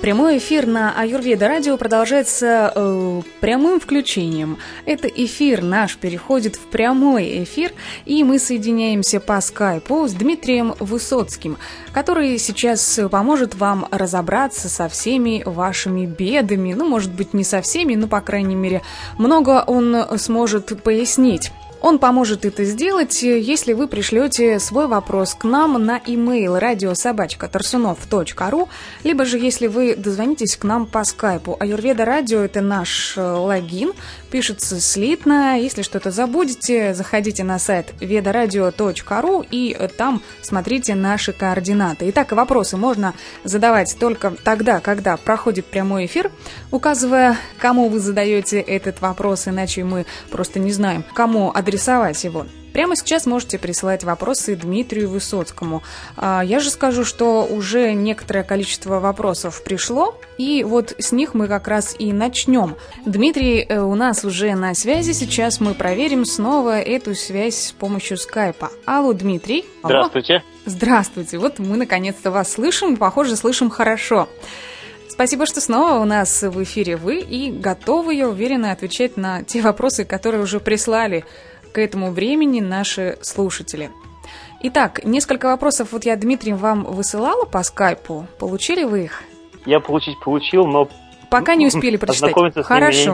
Прямой эфир на Аюрведа радио продолжается прямым включением. Это эфир наш переходит в прямой эфир, и мы соединяемся по скайпу с Дмитрием Высоцким, который сейчас поможет вам разобраться со всеми вашими бедами. Ну, может быть, не со всеми, но, по крайней мере, много он сможет пояснить. Он поможет это сделать, если вы пришлете свой вопрос к нам на email radio@tarsunov.ru, либо же если вы дозвонитесь к нам по скайпу. Аюрведа радио — это наш логин, пишется слитно. Если что-то забудете, заходите на сайт vedoradio.ru и там смотрите наши координаты. Итак, вопросы можно задавать только тогда, когда проходит прямой эфир, указывая, кому вы задаете этот вопрос, иначе мы просто не знаем, кому адресовать его. Прямо сейчас можете присылать вопросы Дмитрию Высоцкому. Я же скажу, что уже некоторое количество вопросов пришло, и вот с них мы как раз и начнем. Дмитрий у нас уже на связи, сейчас мы проверим снова эту связь с помощью скайпа. Алло, Дмитрий. Алло. Здравствуйте. Здравствуйте, вот мы наконец-то вас слышим, похоже, слышим хорошо. Спасибо, что снова у нас в эфире вы и готовы, я уверена, отвечать на те вопросы, которые уже прислали к этому времени наши слушатели. Итак, несколько вопросов вот я, Дмитрий, вам высылала по скайпу. Получили вы их? Я получил, но пока не успели прочитать. Хорошо,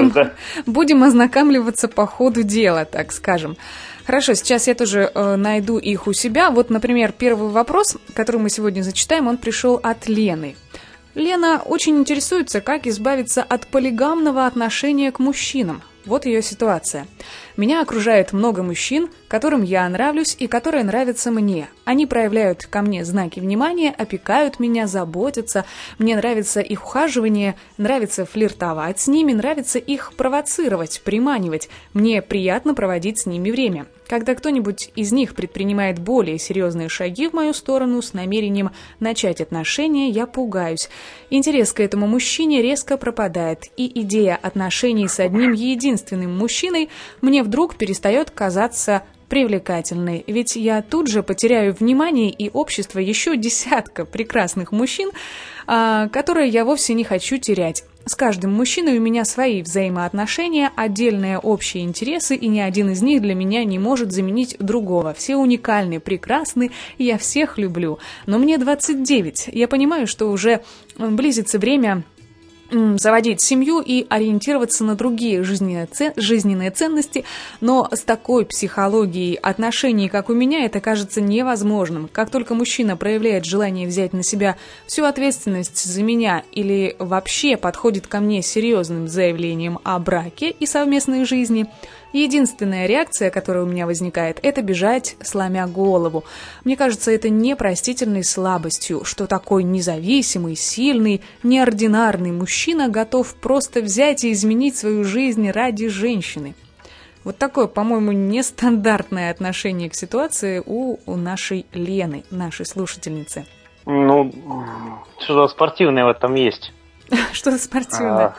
будем ознакомливаться по ходу дела, так скажем. Хорошо, сейчас я тоже найду их у себя. Вот, например, первый вопрос, который мы сегодня зачитаем, он пришел от Лены. Лена очень интересуется, как избавиться от полигамного отношения к мужчинам. Вот ее ситуация. Меня окружает много мужчин, которым я нравлюсь и которые нравятся мне. Они проявляют ко мне знаки внимания, опекают меня, заботятся. Мне нравится их ухаживание, нравится флиртовать с ними, нравится их провоцировать, приманивать. Мне приятно проводить с ними время. Когда кто-нибудь из них предпринимает более серьезные шаги в мою сторону с намерением начать отношения, я пугаюсь. Интерес к этому мужчине резко пропадает, и идея отношений с одним единственным мужчиной мне вдруг перестает казаться привлекательной, ведь я тут же потеряю внимание и общество еще десятка прекрасных мужчин, которые я вовсе не хочу терять. С каждым мужчиной у меня свои взаимоотношения, отдельные общие интересы, и ни один из них для меня не может заменить другого. Все уникальны, прекрасны, и я всех люблю. Но мне 29. Я понимаю, что уже близится время заводить семью и ориентироваться на другие жизненные ценности, но с такой психологией отношений, как у меня, это кажется невозможным. Как только мужчина проявляет желание взять на себя всю ответственность за меня или вообще подходит ко мне с серьезным заявлением о браке и совместной жизни, единственная реакция, которая у меня возникает, это бежать, сломя голову. Мне кажется, это непростительной слабостью, что такой независимый, сильный, неординарный мужчина готов просто взять и изменить свою жизнь ради женщины. Вот такое, по-моему, нестандартное отношение к ситуации у нашей Лены, нашей слушательницы. Ну, что-то спортивное в этом есть. Что-то спортивное.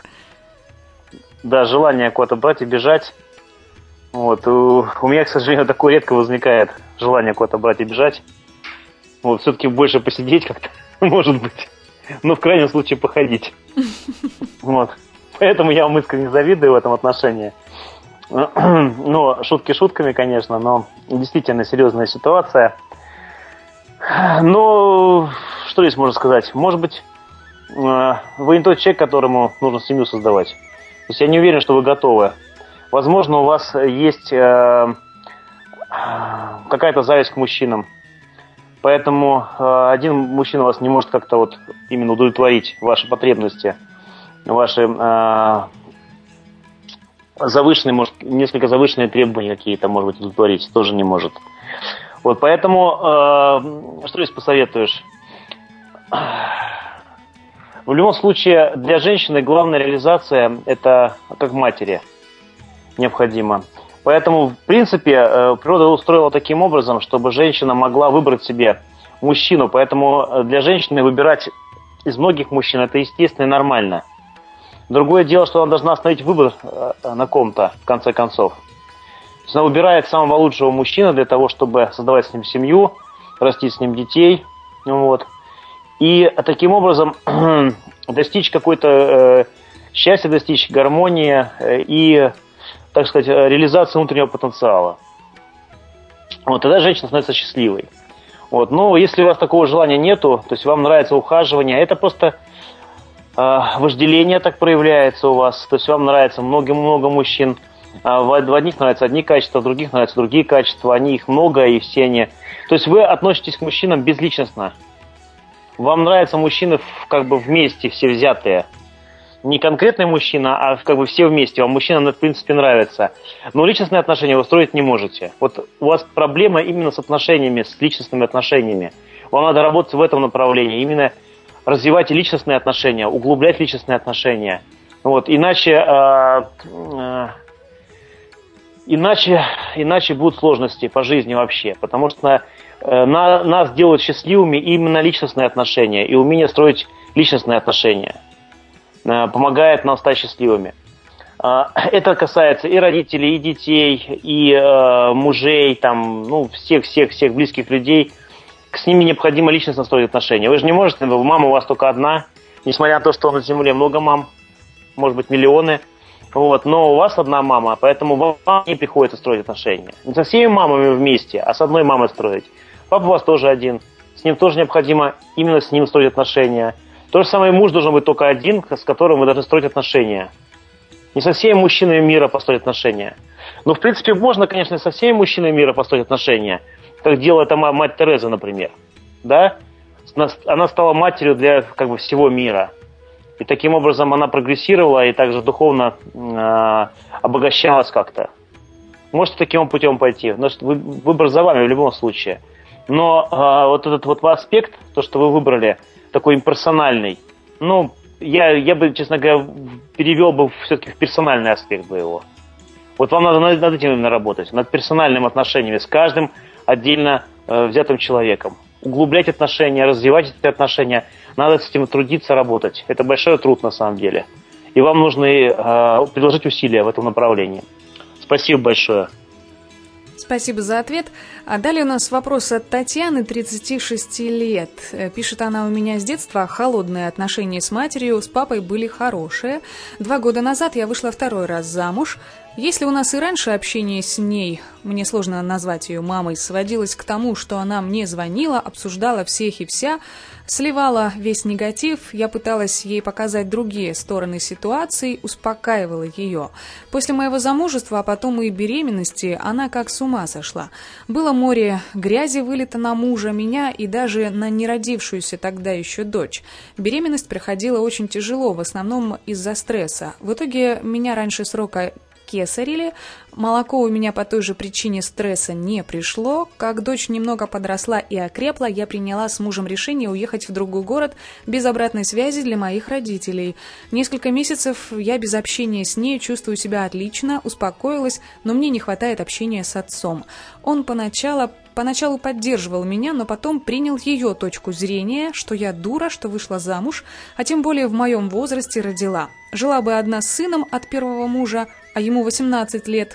Да, желание куда-то брать и бежать. Вот, у меня, к сожалению, такое редко возникает, желание куда-то брать и бежать. Вот, все-таки больше посидеть как-то, может быть. Но в крайнем случае походить. Вот. Поэтому я вам искренне завидую в этом отношении. Но шутки шутками, конечно, но действительно серьезная ситуация. Но что здесь можно сказать? Может быть, вы не тот человек, которому нужно семью создавать. То есть я не уверен, что вы готовы. Возможно, у вас есть какая-то зависть к мужчинам. Поэтому один мужчина вас не может как-то вот именно удовлетворить ваши потребности, ваши завышенные, может, несколько завышенные требования какие-то, может быть, удовлетворить, тоже не может. Вот, поэтому, что здесь посоветуешь? В любом случае, для женщины главная реализация – это как матери необходимо. Поэтому, в принципе, природа устроила таким образом, чтобы женщина могла выбрать себе мужчину. Поэтому для женщины выбирать из многих мужчин – это естественно и нормально. Другое дело, что она должна остановить выбор на ком-то, в конце концов. То есть она выбирает самого лучшего мужчину для того, чтобы создавать с ним семью, растить с ним детей. Вот. И таким образом достичь какой-то счастья, достичь гармонии и, так сказать, реализации внутреннего потенциала. Вот, тогда женщина становится счастливой. Вот, но если у вас такого желания нету, то есть вам нравится ухаживание, это просто вожделение так проявляется у вас, то есть вам нравится много мужчин. В одних нравятся одни качества, в других нравятся другие качества, их много, и все они. То есть вы относитесь к мужчинам безличностно. Вам нравятся мужчины как бы вместе, все взятые. Не конкретный мужчина, а как бы все вместе. Вам мужчина, в принципе, нравится. Но личностные отношения вы строить не можете. Вот у вас проблема именно с отношениями, с личностными отношениями. Вам надо работать в этом направлении. Именно развивать личностные отношения, углублять личностные отношения. Вот. Иначе будут сложности по жизни вообще, потому что нас делают счастливыми именно личностные отношения и умение строить личностные отношения помогает нам стать счастливыми. Это касается и родителей, и детей, и мужей, всех близких людей. С ними необходимо личностно строить отношения. Вы же не можете, мама у вас только одна, несмотря на то, что на Земле много мам, может быть миллионы. Вот, но у вас одна мама, поэтому вам не приходится строить отношения. Не со всеми мамами вместе, а с одной мамой строить. Папа у вас тоже один. С ним тоже необходимо именно с ним строить отношения. То же самое муж должен быть только один, с которым вы должны строить отношения. Не со всеми мужчинами мира построить отношения. Но, в принципе, можно, конечно, со всеми мужчинами мира построить отношения. Как делала это мать Тереза, например. Да? Она стала матерью для всего мира. И таким образом она прогрессировала и также духовно обогащалась как-то. Можете таким путем пойти. Значит, выбор за вами в любом случае. Но вот этот вот аспект, то, что вы выбрали, такой имперсональный, я бы, честно говоря, перевел бы все-таки в персональный аспект бы его. Вот вам надо над этим именно работать, над персональными отношениями с каждым отдельно взятым человеком. Углублять отношения, развивать эти отношения. Надо с этим трудиться, работать. Это большой труд на самом деле. И вам нужно приложить усилия в этом направлении. Спасибо большое. Спасибо за ответ. А далее у нас вопрос от Татьяны, 36 лет. Пишет она: у меня с детства холодные отношения с матерью, с папой были хорошие. 2 года назад я вышла 2-й раз замуж. Если у нас и раньше общение с ней, мне сложно назвать ее мамой, сводилось к тому, что она мне звонила, обсуждала всех и вся, сливала весь негатив, я пыталась ей показать другие стороны ситуации, успокаивала ее. После моего замужества, а потом и беременности, она как с ума сошла. Было море грязи вылито на мужа, меня и даже на неродившуюся тогда еще дочь. Беременность проходила очень тяжело, в основном из-за стресса. В итоге меня раньше срока кесарили, молоко у меня по той же причине стресса не пришло. Как дочь немного подросла и окрепла, я приняла с мужем решение уехать в другой город без обратной связи для моих родителей. Несколько месяцев я без общения с ней чувствую себя отлично, успокоилась, но мне не хватает общения с отцом. Он поначалу поддерживал меня, но потом принял ее точку зрения, что я дура, что вышла замуж, а тем более в моем возрасте родила. Жила бы одна с сыном от первого мужа, а ему 18 лет,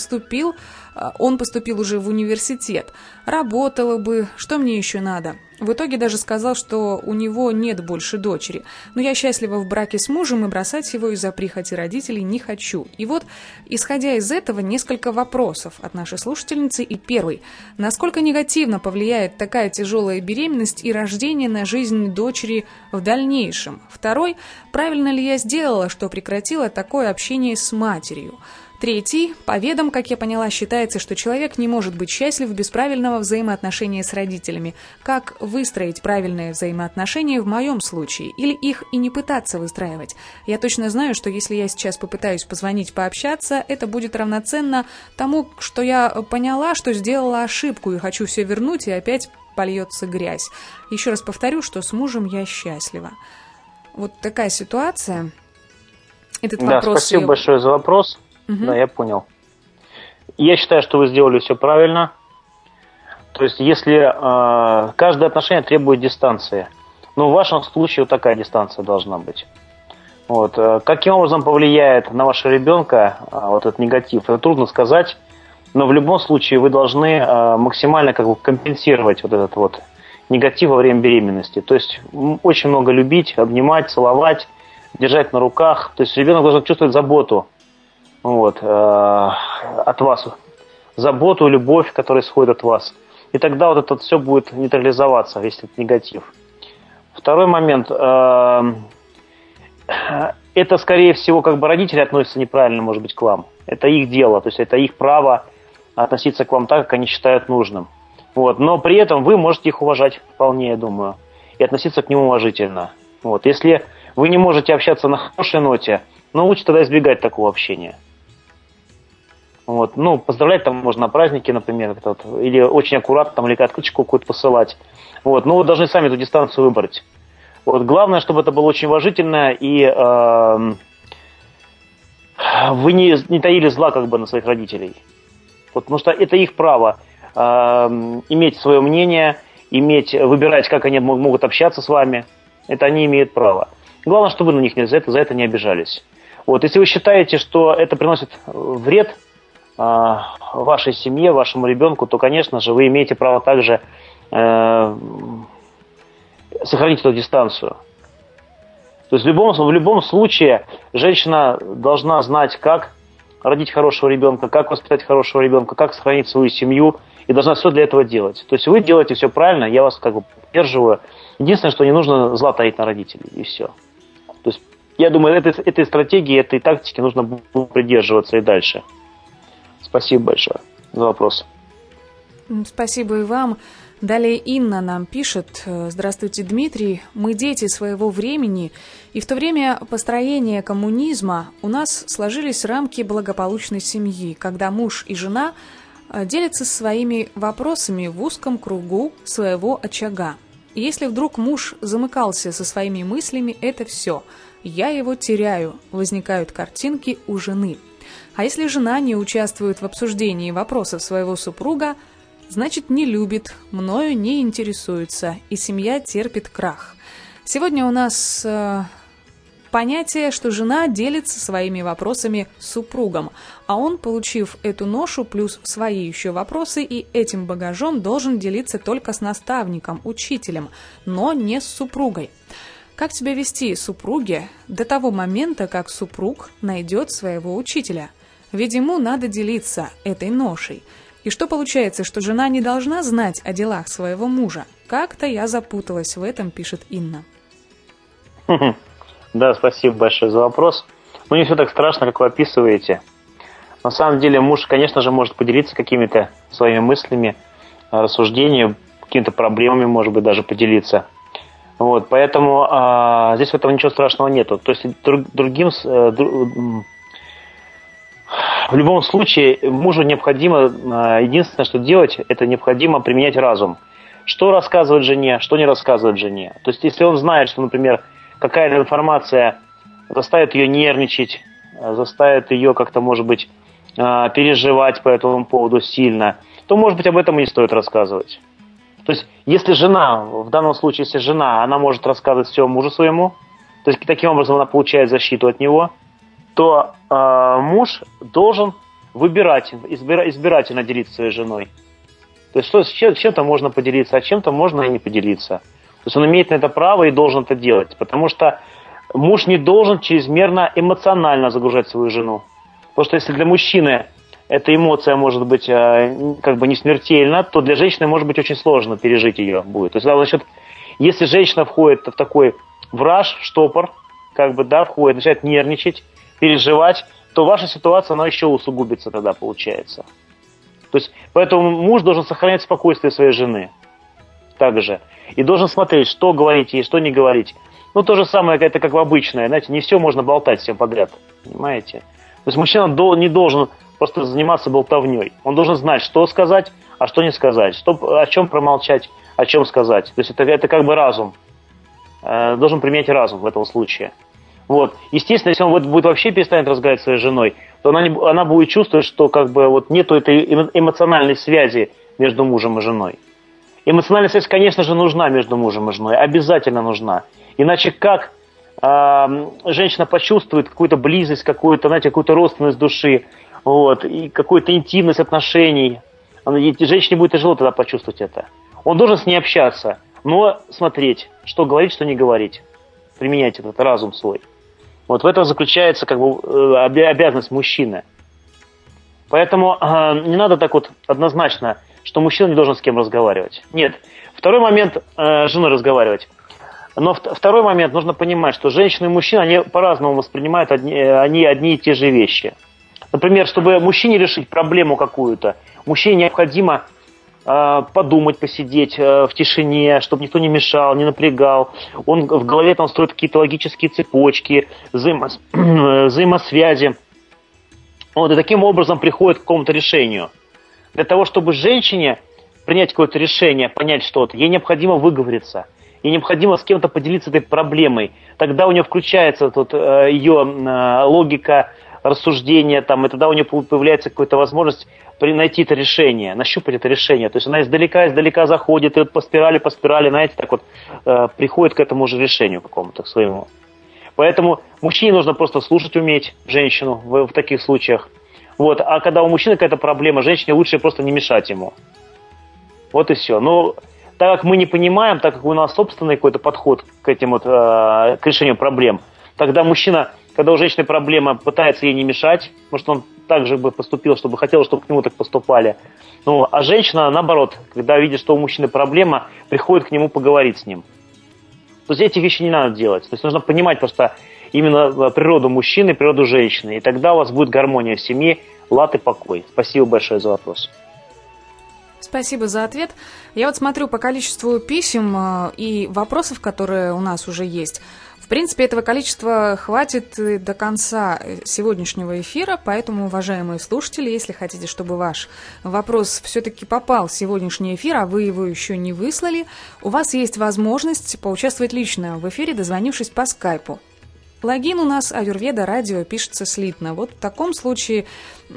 он поступил уже в университет. Работала бы, что мне еще надо? В итоге даже сказал, что у него нет больше дочери. Но я счастлива в браке с мужем и бросать его из-за прихоти родителей не хочу. И вот, исходя из этого, несколько вопросов от нашей слушательницы. И первый. Насколько негативно повлияет такая тяжелая беременность и рождение на жизнь дочери в дальнейшем? Второй. Правильно ли я сделала, что прекратила такое общение с матерью? Третий. По ведам, как я поняла, считается, что человек не может быть счастлив без правильного взаимоотношения с родителями. Как выстроить правильные взаимоотношения в моем случае? Или их и не пытаться выстраивать? Я точно знаю, что если я сейчас попытаюсь позвонить, пообщаться, это будет равноценно тому, что я поняла, что сделала ошибку и хочу все вернуть, и опять польется грязь. Еще раз повторю, что с мужем я счастлива. Вот такая ситуация. Этот вопрос... Спасибо большое за вопрос. Угу. Да, я понял. Я считаю, что вы сделали все правильно. То есть, если каждое отношение требует дистанции, но в вашем случае вот такая дистанция должна быть. Вот. Каким образом повлияет на вашего ребенка вот этот негатив, это трудно сказать, но в любом случае вы должны максимально компенсировать вот этот вот негатив во время беременности. То есть очень много любить, обнимать, целовать, держать на руках. То есть ребенок должен чувствовать заботу от вас, заботу, любовь, которая исходит от вас. И тогда вот это все будет нейтрализоваться, весь этот негатив. Второй момент. Это, скорее всего, как бы родители относятся неправильно, может быть, к вам. Это их дело, то есть это их право относиться к вам так, как они считают нужным. Но при этом вы можете их уважать вполне, я думаю, и относиться к ним уважительно. Если вы не можете общаться на хорошей ноте, лучше тогда избегать такого общения. Поздравлять там можно на празднике, например, или очень аккуратно, или открыточку какую-то посылать. Вы должны сами эту дистанцию выбрать. Главное, чтобы это было очень уважительно, и вы не таили зла на своих родителей. Потому что это их право иметь свое мнение, выбирать, как они могут общаться с вами. Это они имеют право. Главное, чтобы вы на них за это не обижались. Если вы считаете, что это приносит вред вашей семье, вашему ребенку, то, конечно же, вы имеете право также сохранить эту дистанцию. То есть в любом случае женщина должна знать, как родить хорошего ребенка, как воспитать хорошего ребенка, как сохранить свою семью, и должна все для этого делать. То есть вы делаете все правильно, я вас поддерживаю. Единственное, что не нужно зла таить на родителей, и все. То есть я думаю, этой стратегии, этой тактики нужно придерживаться и дальше. Спасибо большое за вопрос. Спасибо и вам. Далее Инна нам пишет: «Здравствуйте, Дмитрий. Мы дети своего времени, и в то время построения коммунизма у нас сложились рамки благополучной семьи, когда муж и жена делятся своими вопросами в узком кругу своего очага. И если вдруг муж замыкался со своими мыслями, это все. Я его теряю. Возникают картинки у жены. А если жена не участвует в обсуждении вопросов своего супруга, значит, не любит, мною не интересуется, и семья терпит крах. Сегодня у нас понятие, что жена делится своими вопросами с супругом, а он, получив эту ношу плюс свои еще вопросы, и этим багажом должен делиться только с наставником, учителем, но не с супругой. Как себя вести супруге до того момента, как супруг найдет своего учителя? Ведь ему надо делиться этой ношей. И что получается, что жена не должна знать о делах своего мужа? Как-то я запуталась в этом, пишет Инна. Да, спасибо большое за вопрос. Не все так страшно, как вы описываете. На самом деле муж, конечно же, может поделиться какими-то своими мыслями, рассуждениями, какими-то проблемами, может быть, даже поделиться. Поэтому здесь в этом ничего страшного нету. То есть в любом случае мужу необходимо, единственное, что делать, это необходимо применять разум. Что рассказывать жене, что не рассказывать жене. То есть если он знает, что, например, какая-то информация заставит ее нервничать, заставит ее как-то, может быть, переживать по этому поводу сильно, то, может быть, об этом и не стоит рассказывать. То есть если жена, в данном случае, если жена, она может рассказывать все мужу своему, то есть таким образом она получает защиту от него, то муж должен выбирать, избирательно делиться своей женой. То есть чем-то можно поделиться, а чем-то можно и не поделиться. То есть он имеет на это право и должен это делать. Потому что муж не должен чрезмерно эмоционально загружать свою жену. Потому что если для мужчины эта эмоция может быть не смертельна, то для женщины может быть очень сложно пережить ее будет. То есть если женщина входит в такой враж, штопор, входит, начинает нервничать, переживать, то ваша ситуация, она еще усугубится тогда, получается. То есть, поэтому муж должен сохранять спокойствие своей жены. Также. И должен смотреть, что говорить ей, что не говорить. То же самое, это как в обычное. Знаете, не все можно болтать всем подряд. Понимаете? То есть, мужчина не должен просто заниматься болтовней. Он должен знать, что сказать, а что не сказать. О чем промолчать, о чем сказать. То есть, это разум. Должен применять разум в этом случае. Естественно, если он будет вообще перестанет разговаривать с своей женой, то она будет чувствовать, что нету этой эмоциональной связи между мужем и женой. Эмоциональная связь, конечно же, нужна между мужем и женой, обязательно нужна. Иначе как женщина почувствует какую-то близость, какую-то родственность души, и какую-то интимность отношений. Женщине будет тяжело тогда почувствовать это. Он должен с ней общаться. но смотреть, что говорить, что не говорить. Применять этот разум свой. Вот в этом заключается как бы обязанность мужчины. Поэтому не надо так вот однозначно, что мужчина не должен с кем разговаривать. Нет. Второй момент с женой разговаривать. Но второй момент, нужно понимать, что женщина и мужчина, они по-разному воспринимают одни и те же вещи. Например, чтобы мужчине решить проблему какую-то, мужчине необходимо подумать, посидеть в тишине, чтобы никто не мешал, не напрягал. Он в голове там строит какие-то логические цепочки, взаимосвязи. Вот, и таким образом приходит к какому-то решению. Для того, чтобы женщине принять какое-то решение, понять что-то, ей необходимо выговориться. Ей необходимо с кем-то поделиться этой проблемой. Тогда у нее включается ее логика, рассуждения, там, и тогда у нее появляется какая-то возможность найти это решение, нащупать это решение. То есть она издалека заходит, и вот по спирали, знаете, так вот приходит к этому же решению какому-то, к своему. Поэтому мужчине нужно просто слушать уметь женщину в таких случаях. Вот. А когда у мужчины какая-то проблема, женщине лучше просто не мешать ему. Вот и все. Но так как мы не понимаем, так как у нас собственный какой-то подход к этим вот, к решению проблем, тогда мужчина, когда у женщины проблема, пытается ей не мешать, может, он так же бы поступил, чтобы хотел, чтобы к нему так поступали. Ну, а женщина, наоборот, когда видит, что у мужчины проблема, приходит к нему поговорить с ним. То есть этих вещей не надо делать. То есть нужно понимать просто именно природу мужчины, природу женщины. И тогда у вас будет гармония в семье, лад и покой. Спасибо большое за вопрос. Спасибо за ответ. Я вот смотрю по количеству писем и вопросов, которые у нас уже есть. В принципе, этого количества хватит до конца сегодняшнего эфира, поэтому, уважаемые слушатели, если хотите, чтобы ваш вопрос все-таки попал в сегодняшний эфир, а вы его еще не выслали, у вас есть возможность поучаствовать лично в эфире, дозвонившись по скайпу. Логин у нас Аюрведа радио пишется слитно. Вот в таком случае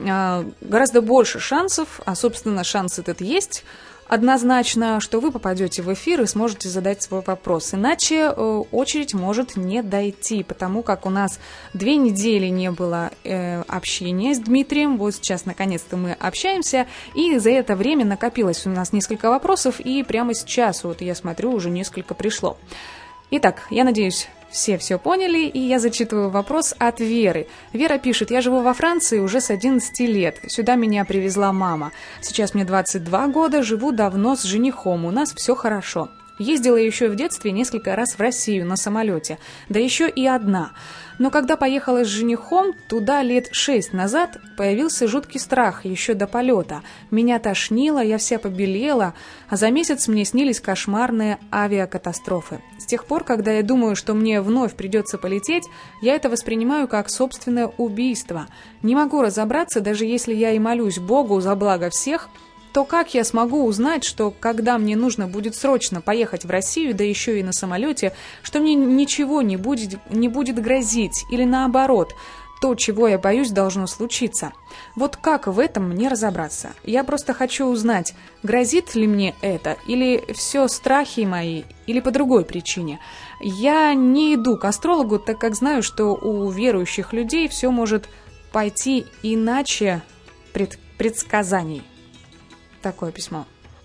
гораздо больше шансов, а, собственно, шанс этот есть, однозначно, что вы попадете в эфир и сможете задать свой вопрос. Иначе очередь может не дойти, потому как у нас 2 недели не было общения с Дмитрием. Вот сейчас, наконец-то, мы общаемся, и за это время накопилось у нас несколько вопросов, и прямо сейчас, вот я смотрю, уже несколько пришло. Итак, я надеюсь, все поняли, и я зачитываю вопрос от Веры. Вера пишет: «Я живу во Франции уже с 11 лет. Сюда меня привезла мама. Сейчас мне 22 года, живу давно с женихом, у нас все хорошо. Ездила еще в детстве несколько раз в Россию на самолете, да еще и одна. Но когда поехала с женихом, туда лет 6 назад появился жуткий страх еще до полета. Меня тошнило, я вся побелела, а за месяц мне снились кошмарные авиакатастрофы. С тех пор, когда я думаю, что мне вновь придется полететь, я это воспринимаю как собственное убийство. Не могу разобраться, даже если я и молюсь Богу за благо всех, то как я смогу узнать, что когда мне нужно будет срочно поехать в Россию, да еще и на самолете, что мне ничего не будет грозить, или наоборот, то, чего я боюсь, должно случиться? Вот как в этом мне разобраться? Я просто хочу узнать, грозит ли мне это, или все страхи мои, или по другой причине. Я не иду к астрологу, так как знаю, что у верующих людей все может пойти иначе предсказаний». Такое письмо.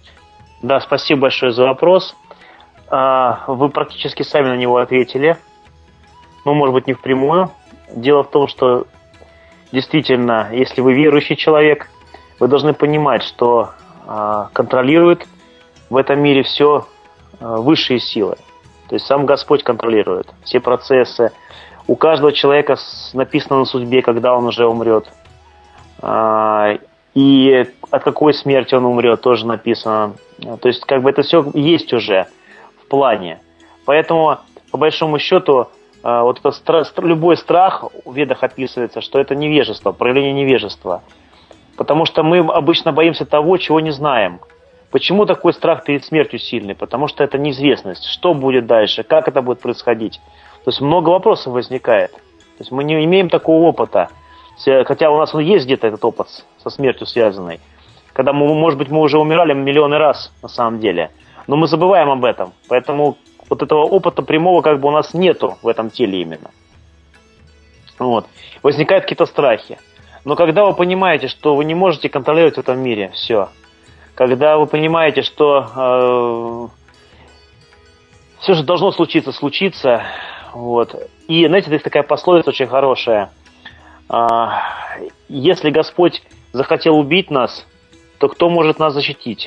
Да, спасибо большое за вопрос. Вы практически сами на него ответили. Ну, может быть, не впрямую. Дело в том, что действительно, если вы верующий человек, вы должны понимать, что контролирует в этом мире все высшие силы. То есть сам Господь контролирует все процессы. У каждого человека написано на судьбе, когда он уже умрет. И от какой смерти он умрет, тоже написано. То есть, как бы это все есть уже в плане. Поэтому, по большому счету, вот это любой страх в ведах описывается, что это невежество, проявление невежества. Потому что мы обычно боимся того, чего не знаем. Почему такой страх перед смертью сильный? Потому что это неизвестность. Что будет дальше? Как это будет происходить? То есть много вопросов возникает. То есть мы не имеем такого опыта. Хотя у нас есть где-то этот опыт со смертью связанный. Когда мы, может быть, мы уже умирали миллионы раз на самом деле. Но мы забываем об этом. Поэтому вот этого опыта прямого как бы у нас нету в этом теле именно. Вот. Возникают какие-то страхи. Но когда вы понимаете, что вы не можете контролировать в этом мире все. Когда вы понимаете, что все же должно случиться. Вот. И, знаете, есть такая пословица очень хорошая. Если Господь захотел убить нас, то кто может нас защитить?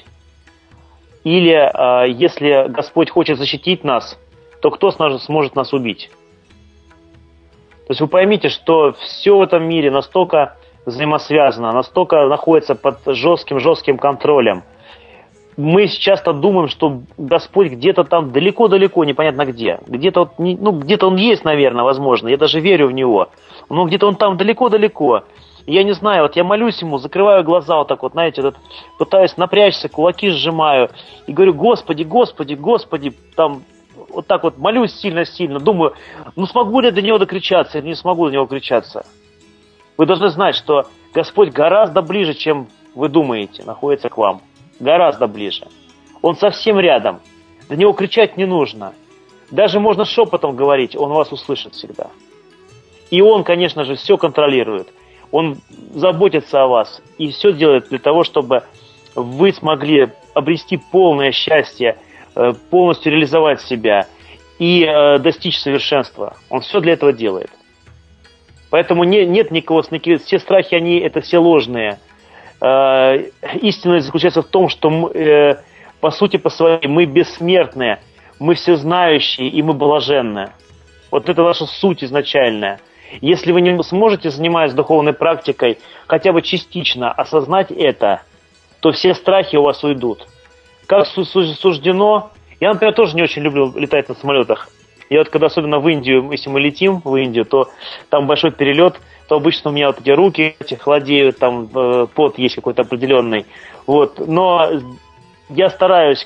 Или если Господь хочет защитить нас, то кто сможет нас убить? То есть вы поймите, что все в этом мире настолько взаимосвязано, настолько находится под жестким контролем. Мы часто думаем, что Господь где-то там далеко-далеко, непонятно где. Где-то где-то Он есть, наверное, возможно. Я даже верю в Него. Но где-то Он там далеко-далеко. Я не знаю, вот я молюсь Ему, закрываю глаза вот так вот, знаете, вот, пытаюсь напрячься, кулаки сжимаю. И говорю: Господи, Господи, Господи, там... Вот так вот молюсь сильно-сильно, думаю, смогу ли я до Него докричаться или не смогу до Него кричаться. Вы должны знать, что Господь гораздо ближе, чем вы думаете, находится к вам. Гораздо ближе. Он совсем рядом. До Него кричать не нужно. Даже можно шепотом говорить, Он вас услышит всегда. И Он, конечно же, все контролирует. Он заботится о вас и все делает для того, чтобы вы смогли обрести полное счастье, полностью реализовать себя и достичь совершенства. Он все для этого делает. Поэтому нет никакого... Все страхи, это все ложные. Истина заключается в том, что мы, по сути, по своей, мы бессмертные, мы всезнающие и мы блаженные. Вот это наша суть изначальная. Если вы не сможете, занимаясь духовной практикой, хотя бы частично осознать это, то все страхи у вас уйдут. Как суждено, я, например, тоже не очень люблю летать на самолетах. Я вот когда особенно в Индию, если мы летим в Индию, то там большой перелет, то обычно у меня вот эти руки холодеют, там пот есть какой-то определенный. Вот. Но я стараюсь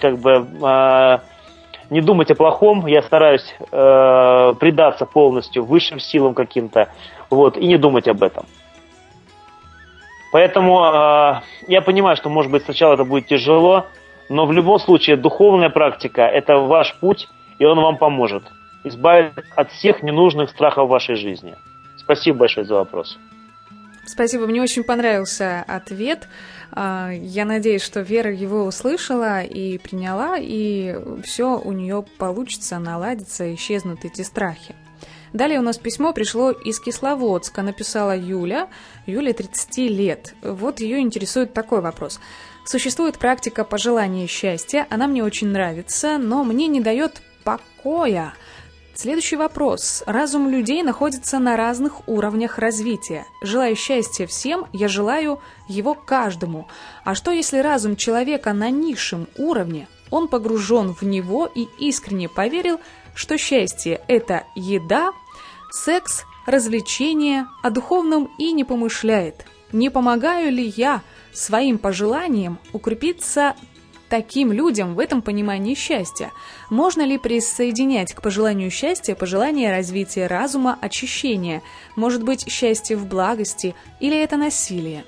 не думать о плохом, я стараюсь предаться полностью высшим силам каким-то, вот, и не думать об этом. Поэтому я понимаю, что, может быть, сначала это будет тяжело, но в любом случае духовная практика – это ваш путь, и он вам поможет избавить от всех ненужных страхов в вашей жизни. Спасибо большое за вопрос. Спасибо, мне очень понравился ответ. Я надеюсь, что Вера его услышала и приняла, и все у нее получится, наладится, исчезнут эти страхи. Далее у нас письмо пришло из Кисловодска. Написала Юля. Юле 30 лет. Вот ее интересует такой вопрос. Существует практика пожелания счастья. Она мне очень нравится, но мне не дает покоя. Следующий вопрос. Разум людей находится на разных уровнях развития. Желаю счастья всем, я желаю его каждому. А что если разум человека на низшем уровне? Он погружен в него и искренне поверил, что счастье – это еда, секс, развлечение, о духовном и не помышляет. Не помогаю ли я своим пожеланиям укрепиться таким людям в этом понимании счастья? Можно ли присоединять к пожеланию счастья пожелание развития разума, очищения? Может быть, счастье в благости или это насилие?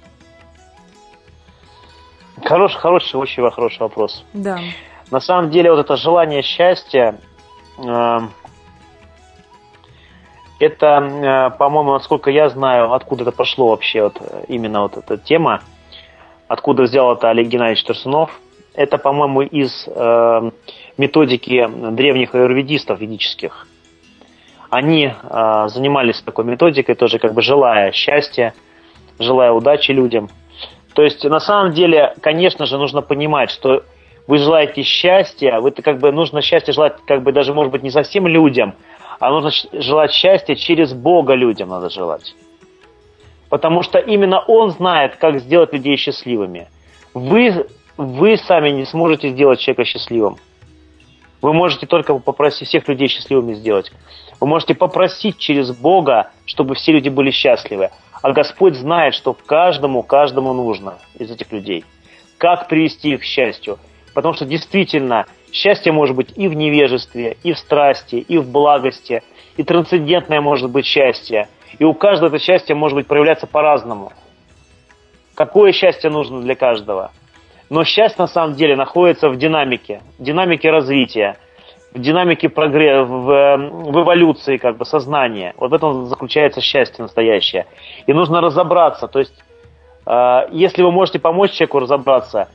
Хороший, очень хороший вопрос. Да. На самом деле, вот это желание счастья, это, по-моему, насколько я знаю, откуда это пошло вообще, вот именно вот эта тема, откуда взял это Олег Геннадьевич Турсунов. Это, по-моему, из методики древних аюрведистов ведических. Они занимались такой методикой, тоже желая счастья, желая удачи людям. То есть, на самом деле, конечно же, нужно понимать, что вы желаете счастья, нужно счастье желать, даже, может быть, не совсем людям, а нужно желать счастья через Бога людям надо желать. Потому что именно Он знает, как сделать людей счастливыми. Вы сами не сможете сделать человека счастливым. Вы можете только попросить всех людей счастливыми сделать. Вы можете попросить через Бога, чтобы все люди были счастливы. А Господь знает, что каждому нужно из этих людей. Как привести их к счастью. Потому что действительно счастье может быть и в невежестве, и в страсти, и в благости. И трансцендентное может быть счастье. И у каждого это счастье может быть проявляться по-разному. Какое счастье нужно для каждого? Но счастье на самом деле находится в динамике развития, в динамике прогресса, в эволюции сознания. Вот в этом заключается счастье настоящее. И нужно разобраться. То есть, если вы можете помочь человеку разобраться в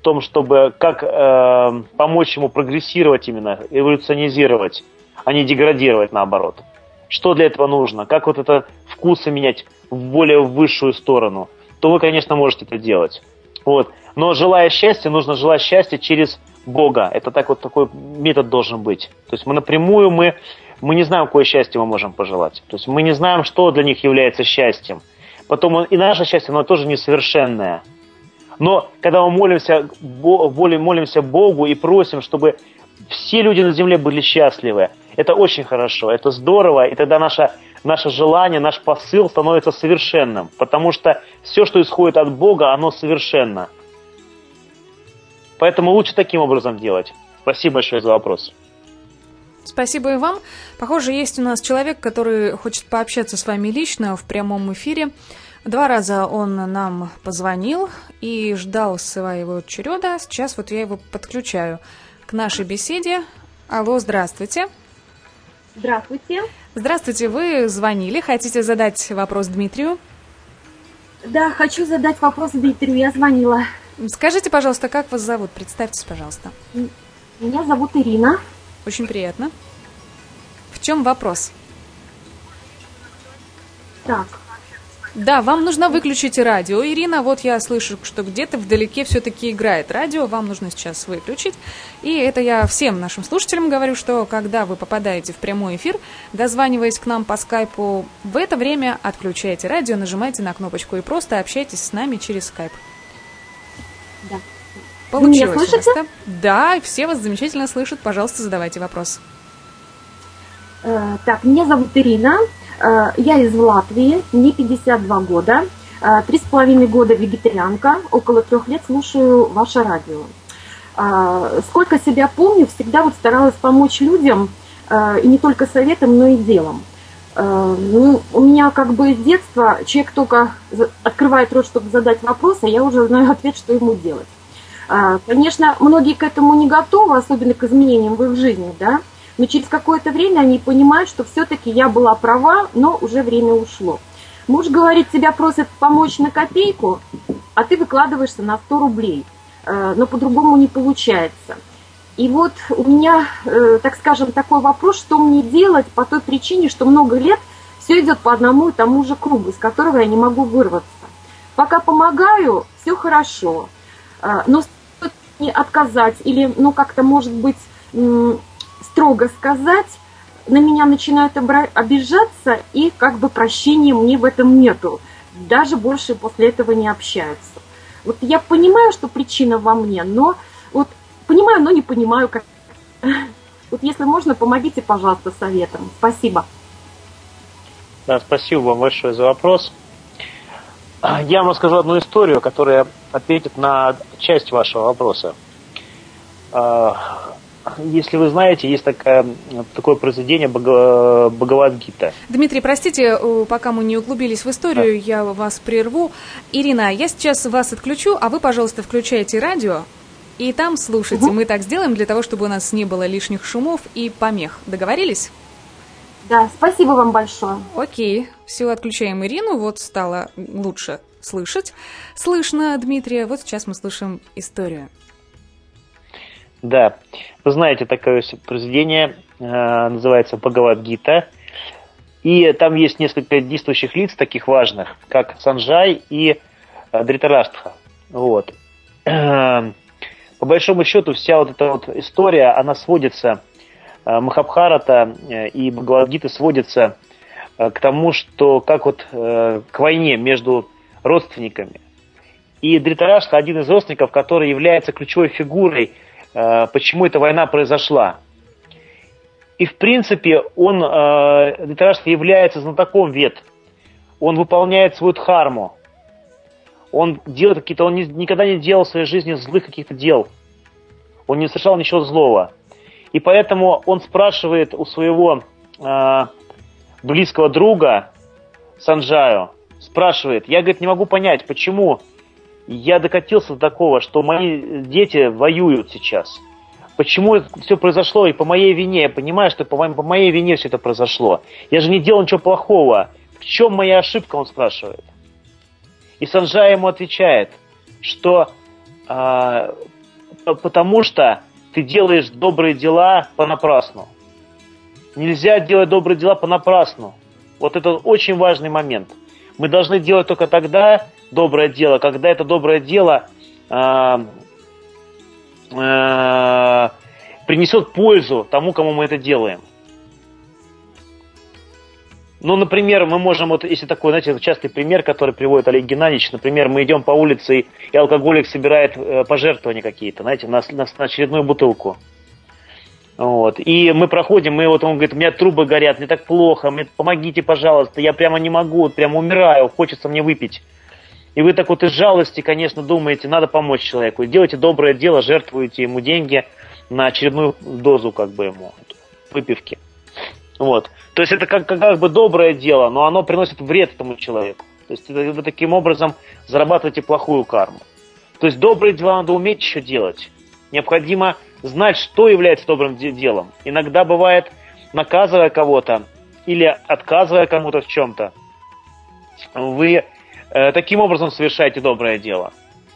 том, чтобы как помочь ему прогрессировать именно, эволюционизировать, а не деградировать наоборот. Что для этого нужно? Как вот это вкусы менять в более высшую сторону? То вы, конечно, можете это делать. Вот. Но желая счастья, нужно желать счастья через Бога. Это так вот такой метод должен быть. То есть мы напрямую, мы не знаем, какое счастье мы можем пожелать. То есть мы не знаем, что для них является счастьем. Потом и наше счастье, оно тоже несовершенное. Но когда мы молимся Богу и просим, чтобы все люди на земле были счастливы, это очень хорошо, это здорово, и тогда наше желание, наш посыл становится совершенным, потому что все, что исходит от Бога, оно совершенно. Поэтому лучше таким образом делать. Спасибо большое за вопрос. Спасибо и вам. Похоже, есть у нас человек, который хочет пообщаться с вами лично в прямом эфире. 2 раза он нам позвонил и ждал своего череда. Сейчас вот я его подключаю к нашей беседе. Алло, здравствуйте. Здравствуйте. Здравствуйте, вы звонили, хотите задать вопрос Дмитрию? Да, хочу задать вопрос Дмитрию, я звонила. Скажите, пожалуйста, как вас зовут? Представьтесь, пожалуйста. Меня зовут Ирина. Очень приятно. В чем вопрос? Так. Да, вам нужно выключить радио, Ирина. Вот я слышу, что где-то вдалеке все-таки играет радио. Вам нужно сейчас выключить. И это я всем нашим слушателям говорю, что когда вы попадаете в прямой эфир, дозваниваясь к нам по скайпу, в это время отключайте радио, нажимайте на кнопочку и просто общайтесь с нами через скайп. Да. Получилось. Вы меня слышите? Да? Да, все вас замечательно слышат. Пожалуйста, задавайте вопрос. Так, меня зовут Ирина. Я из Латвии, мне 52 года, 3,5 года вегетарианка, около 3 лет слушаю ваше радио. Сколько себя помню, всегда вот старалась помочь людям, и не только советом, но и делом. Ну, у меня как бы с детства человек только открывает рот, чтобы задать вопрос, а я уже знаю ответ, что ему делать. Конечно, многие к этому не готовы, особенно к изменениям в их жизни, да? Но через какое-то время они понимают, что все-таки я была права, но уже время ушло. Муж говорит, тебя просят помочь на копейку, а ты выкладываешься на 100 рублей. Но по-другому не получается. И вот у меня, так скажем, такой вопрос, что мне делать по той причине, что много лет все идет по одному и тому же кругу, из которого я не могу вырваться. Пока помогаю, все хорошо. Но стоит мне отказать или, ну, как-то, может быть, строго сказать, на меня начинают обижаться, и как бы прощения мне в этом нету. Даже больше после этого не общаются. Вот я понимаю, что причина во мне, но вот понимаю, но не понимаю, как. Вот если можно, помогите, пожалуйста, советом. Спасибо. Да, спасибо вам большое за вопрос. Я вам расскажу одну историю, которая ответит на часть вашего вопроса. Если вы знаете, есть такое произведение Бхагавад-гита. Дмитрий, простите, пока мы не углубились в историю, да. Я вас прерву. Ирина, я сейчас вас отключу, а вы, пожалуйста, включайте радио и там слушайте. Мы так сделаем для того, чтобы у нас не было лишних шумов и помех. Договорились? Да, спасибо вам большое. Окей, все, отключаем Ирину. Вот стало лучше слышать. Слышно, Дмитрия. Вот сейчас мы слышим историю. Да, вы знаете, такое произведение, называется «Бхагавад-гита», и там есть несколько действующих лиц, таких важных, как Санджай и Дритараштха. Вот. По большому счету, вся вот эта вот история, она сводится, Махабхарата и Бхагавад-гита сводится к тому, что как вот к войне между родственниками. И Дритараштха один из родственников, который является ключевой фигурой, почему эта война произошла. И, в принципе, Дритараштха является знатоком вед. Он выполняет свою дхарму. Он делает какие-то... Он никогда не делал в своей жизни злых каких-то дел. Он не совершал ничего злого. И поэтому он спрашивает у своего близкого друга Санджаю, спрашивает, я, говорит, не могу понять, почему я докатился до такого, что мои дети воюют сейчас. Почему это все произошло и по моей вине? Я понимаю, что по моей вине все это произошло. Я же не делал ничего плохого. В чем моя ошибка, он спрашивает. И Санджай ему отвечает, что потому что ты делаешь добрые дела понапрасну. Нельзя делать добрые дела понапрасну. Вот это очень важный момент. Мы должны делать только тогда доброе дело, когда это доброе дело принесет пользу тому, кому мы это делаем. Ну, например, мы можем, вот если такой, знаете, частый пример, который приводит Олег Геннадьевич, например, мы идем по улице, и алкоголик собирает пожертвования какие-то, знаете, на очередную бутылку. Вот. И мы проходим, и вот он говорит, у меня трубы горят, мне так плохо, мне помогите, пожалуйста, я прямо не могу, прямо умираю, хочется мне выпить. И вы так вот из жалости, конечно, думаете, надо помочь человеку. И делаете доброе дело, жертвуете ему деньги на очередную дозу, как бы ему, выпивки. Вот. То есть это как бы доброе дело, но оно приносит вред этому человеку. То есть вы таким образом зарабатываете плохую карму. То есть добрые дела надо уметь еще делать. Необходимо знать, что является добрым делом. Иногда бывает, наказывая кого-то или отказывая кому-то в чем-то, вы таким образом совершаете доброе дело.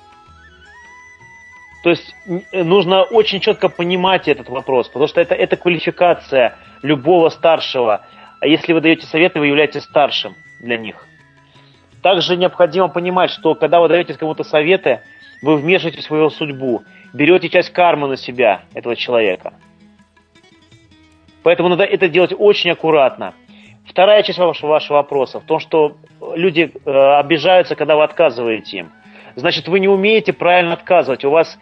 То есть нужно очень четко понимать этот вопрос, потому что это квалификация любого старшего. А если вы даете советы, вы являетесь старшим для них. Также необходимо понимать, что когда вы даете кому-то советы, вы вмешиваетесь в его судьбу, берете часть кармы на себя, этого человека. Поэтому надо это делать очень аккуратно. Вторая часть вашего вопроса в том, что люди обижаются, когда вы отказываете им. Значит, вы не умеете правильно отказывать. У вас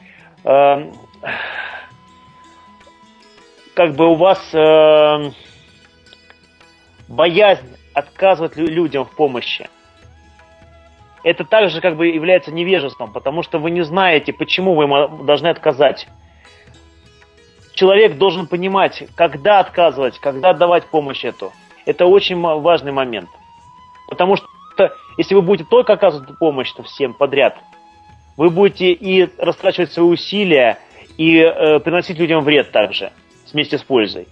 боязнь отказывать людям в помощи. Это также как бы является невежеством, потому что вы не знаете, почему вы ему должны отказать. Человек должен понимать, когда отказывать, когда отдавать помощь эту. Это очень важный момент. Потому что если вы будете только оказывать помощь всем подряд, вы будете и растрачивать свои усилия, и приносить людям вред также, вместе с пользой.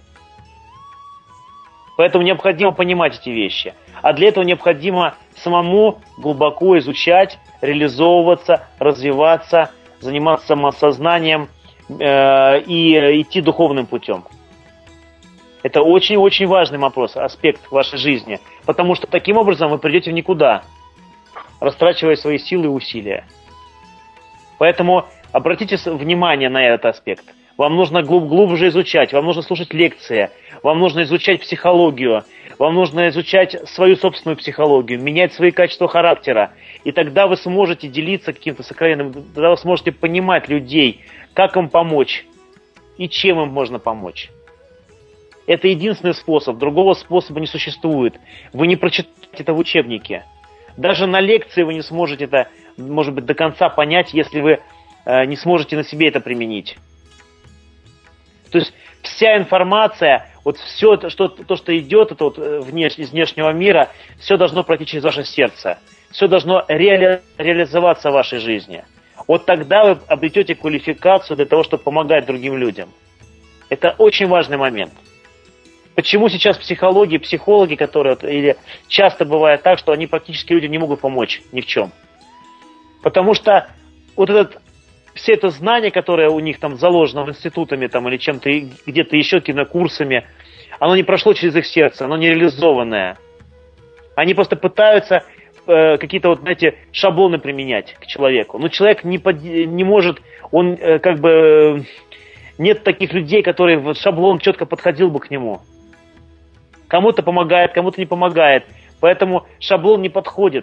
Поэтому необходимо понимать эти вещи. А для этого необходимо самому глубоко изучать, реализовываться, развиваться, заниматься самосознанием и идти духовным путем. Это очень-очень важный вопрос, аспект вашей жизни. Потому что таким образом вы придете в никуда, растрачивая свои силы и усилия. Поэтому обратите внимание на этот аспект. Вам нужно глубже изучать, вам нужно слушать лекции, вам нужно изучать психологию, вам нужно изучать свою собственную психологию, менять свои качества характера. И тогда вы сможете делиться каким-то сокровенным, тогда вы сможете понимать людей, как им помочь и чем им можно помочь. Это единственный способ, другого способа не существует. Вы не прочитаете это в учебнике. Даже на лекции вы не сможете это, может быть, до конца понять, если вы не сможете на себе это применить. То есть вся информация, вот все то, что идет это вот из внешнего мира, все должно пройти через ваше сердце. Все должно реализоваться в вашей жизни. Вот тогда вы обретете квалификацию для того, чтобы помогать другим людям. Это очень важный момент. Почему сейчас психологи, которые или часто бывает так, что они практически людям не могут помочь ни в чем. Потому что вот все это знание, которое у них там заложено в институтами там, или чем-то, где-то еще какими-то курсами, оно не прошло через их сердце, оно не реализованное. Они просто пытаются какие-то вот, знаете, шаблоны применять к человеку. Но человек не может, он как бы... Нет таких людей, которые вот шаблон четко подходил бы к нему. Кому-то помогает, кому-то не помогает. Поэтому шаблон не подходит.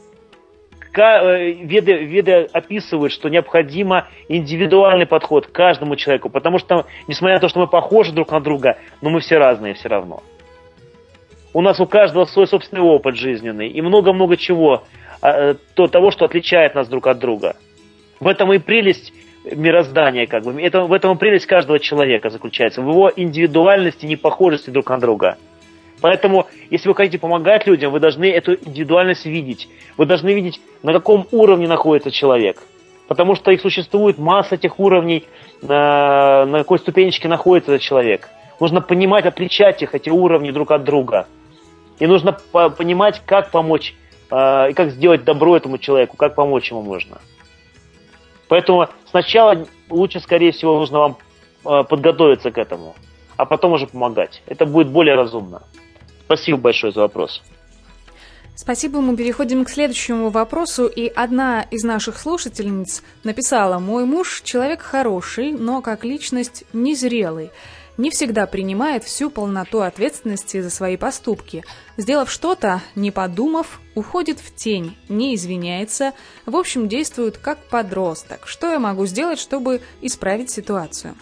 Веды описывают, что необходимо индивидуальный подход к каждому человеку, потому что, несмотря на то, что мы похожи друг на друга, но мы все разные все равно. У нас у каждого свой собственный опыт жизненный и много-много чего, того, что отличает нас друг от друга. В этом и прелесть мироздания, как бы. В этом и прелесть каждого человека заключается, в его индивидуальности, непохожести друг на друга. Поэтому, если вы хотите помогать людям, вы должны эту индивидуальность видеть. Вы должны видеть, на каком уровне находится человек. Потому что их существует масса этих уровней, на какой ступенечке находится этот человек. Нужно понимать, отличать эти уровни друг от друга. И нужно понимать, как помочь, и как сделать добро этому человеку, как помочь ему можно. Поэтому сначала лучше, скорее всего, нужно вам подготовиться к этому, а потом уже помогать. Это будет более разумно. Спасибо большое за вопрос. Спасибо, мы переходим к следующему вопросу. И одна из наших слушательниц написала: «Мой муж человек хороший, но как личность незрелый. Не всегда принимает всю полноту ответственности за свои поступки. Сделав что-то, не подумав, уходит в тень, не извиняется, в общем, действует как подросток. Что я могу сделать, чтобы исправить ситуацию?»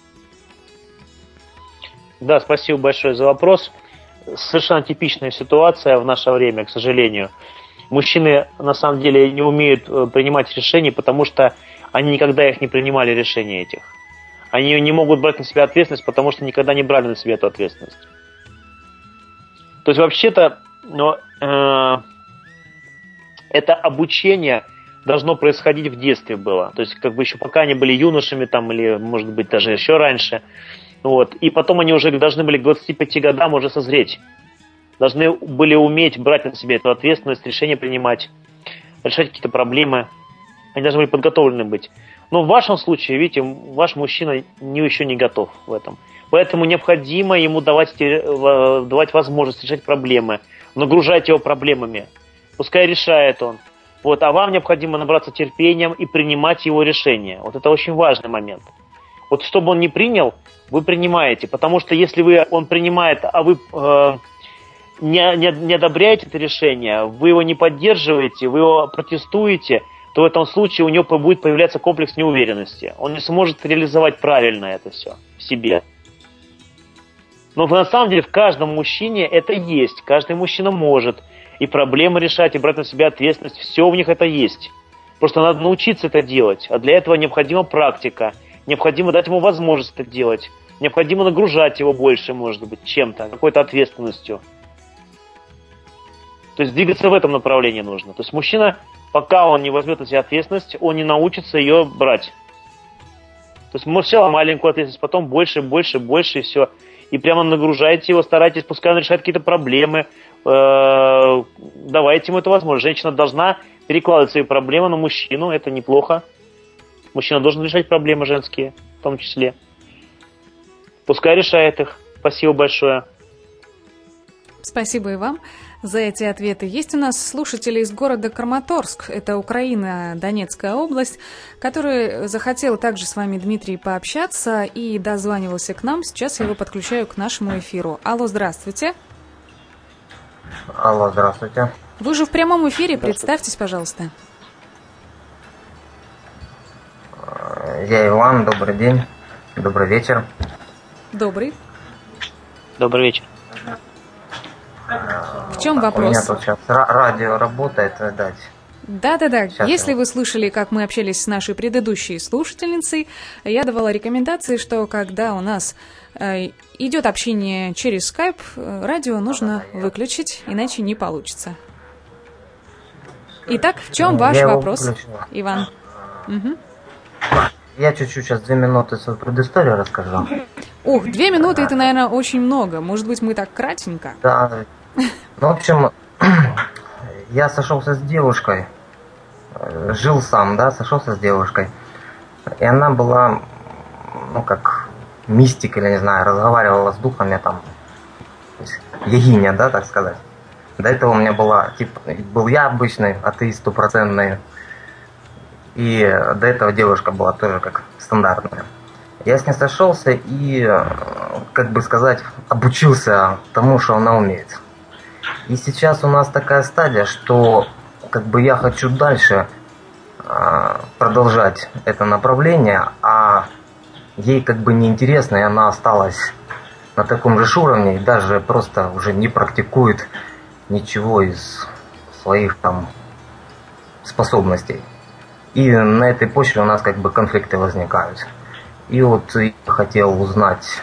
Да, спасибо большое за вопрос. Совершенно типичная ситуация в наше время, к сожалению. Мужчины на самом деле не умеют принимать решения, потому что они никогда их не принимали, решения этих. Они не могут брать на себя ответственность, потому что никогда не брали на себя эту ответственность. То есть вообще-то это обучение должно происходить в детстве было. То есть как бы еще пока они были юношами там, или может быть даже еще раньше. Вот. И потом они уже должны были к 25 годам уже созреть. Должны были уметь брать на себя эту ответственность, решения принимать, решать какие-то проблемы. Они должны были подготовлены быть. Но в вашем случае, видите, ваш мужчина еще не готов в этом. Поэтому необходимо ему давать возможность решать проблемы, нагружать его проблемами. Пускай решает он. Вот. А вам необходимо набраться терпением и принимать его решение. Вот это очень важный момент. Вот чтобы он не принял, вы принимаете. Потому что если он принимает, а вы не одобряете это решение, вы его не поддерживаете, вы его протестуете, то в этом случае у него будет появляться комплекс неуверенности. Он не сможет реализовать правильно это все в себе. Но на самом деле в каждом мужчине это есть. Каждый мужчина может и проблемы решать, и брать на себя ответственность. Все у них это есть. Просто надо научиться это делать. А для этого необходима практика. Необходимо дать ему возможность это делать. Необходимо нагружать его больше, может быть, чем-то, какой-то ответственностью. То есть двигаться в этом направлении нужно. То есть мужчина, пока он не возьмет на себя ответственность, он не научится ее брать. То есть сначала маленькую ответственность, потом больше, больше, больше, и все. И прямо нагружайте его, старайтесь, пускай он решает какие-то проблемы. Давайте ему это возможность. Женщина должна перекладывать свои проблемы на мужчину, это неплохо. Мужчина должен решать проблемы женские, в том числе. Пускай решает их. Спасибо большое. Спасибо и вам за эти ответы. Есть у нас слушатели из города Краматорск, это Украина, Донецкая область, который захотел также с вами, Дмитрий, пообщаться и дозванивался к нам. Сейчас я его подключаю к нашему эфиру. Алло, здравствуйте. Алло, здравствуйте. Вы же в прямом эфире, представьтесь, пожалуйста. Я Иван, добрый день, добрый вечер. Добрый. Добрый вечер. В чем вопрос? У меня тут сейчас радио работает, видать. Да. Если вы слышали, как мы общались с нашей предыдущей слушательницей, я давала рекомендации, что когда у нас идет общение через Skype, радио нужно выключить, иначе не получится. Итак, в чем ваш вопрос, выключила. Иван? Угу. Я чуть-чуть сейчас 2 минуты свою предысторию расскажу. Ух, 2 минуты это, наверное, очень много. Может быть, мы так кратенько? Да. Ну, в общем, я сошелся с девушкой. Жил сам, да, сошелся с девушкой. И она была, ну, как мистик, или не знаю, разговаривала с духами там. Ягиня, да, так сказать. До этого у меня была, типа, был я обычный, атеист стопроцентный. И до этого девушка была тоже как стандартная. Я с ней сошелся и, как бы сказать, обучился тому, что она умеет. И сейчас у нас такая стадия, что как бы я хочу дальше продолжать это направление, а ей как бы неинтересно, и она осталась на таком же уровне, и даже просто уже не практикует ничего из своих там способностей. И на этой почве у нас как бы конфликты возникают. И вот я хотел узнать,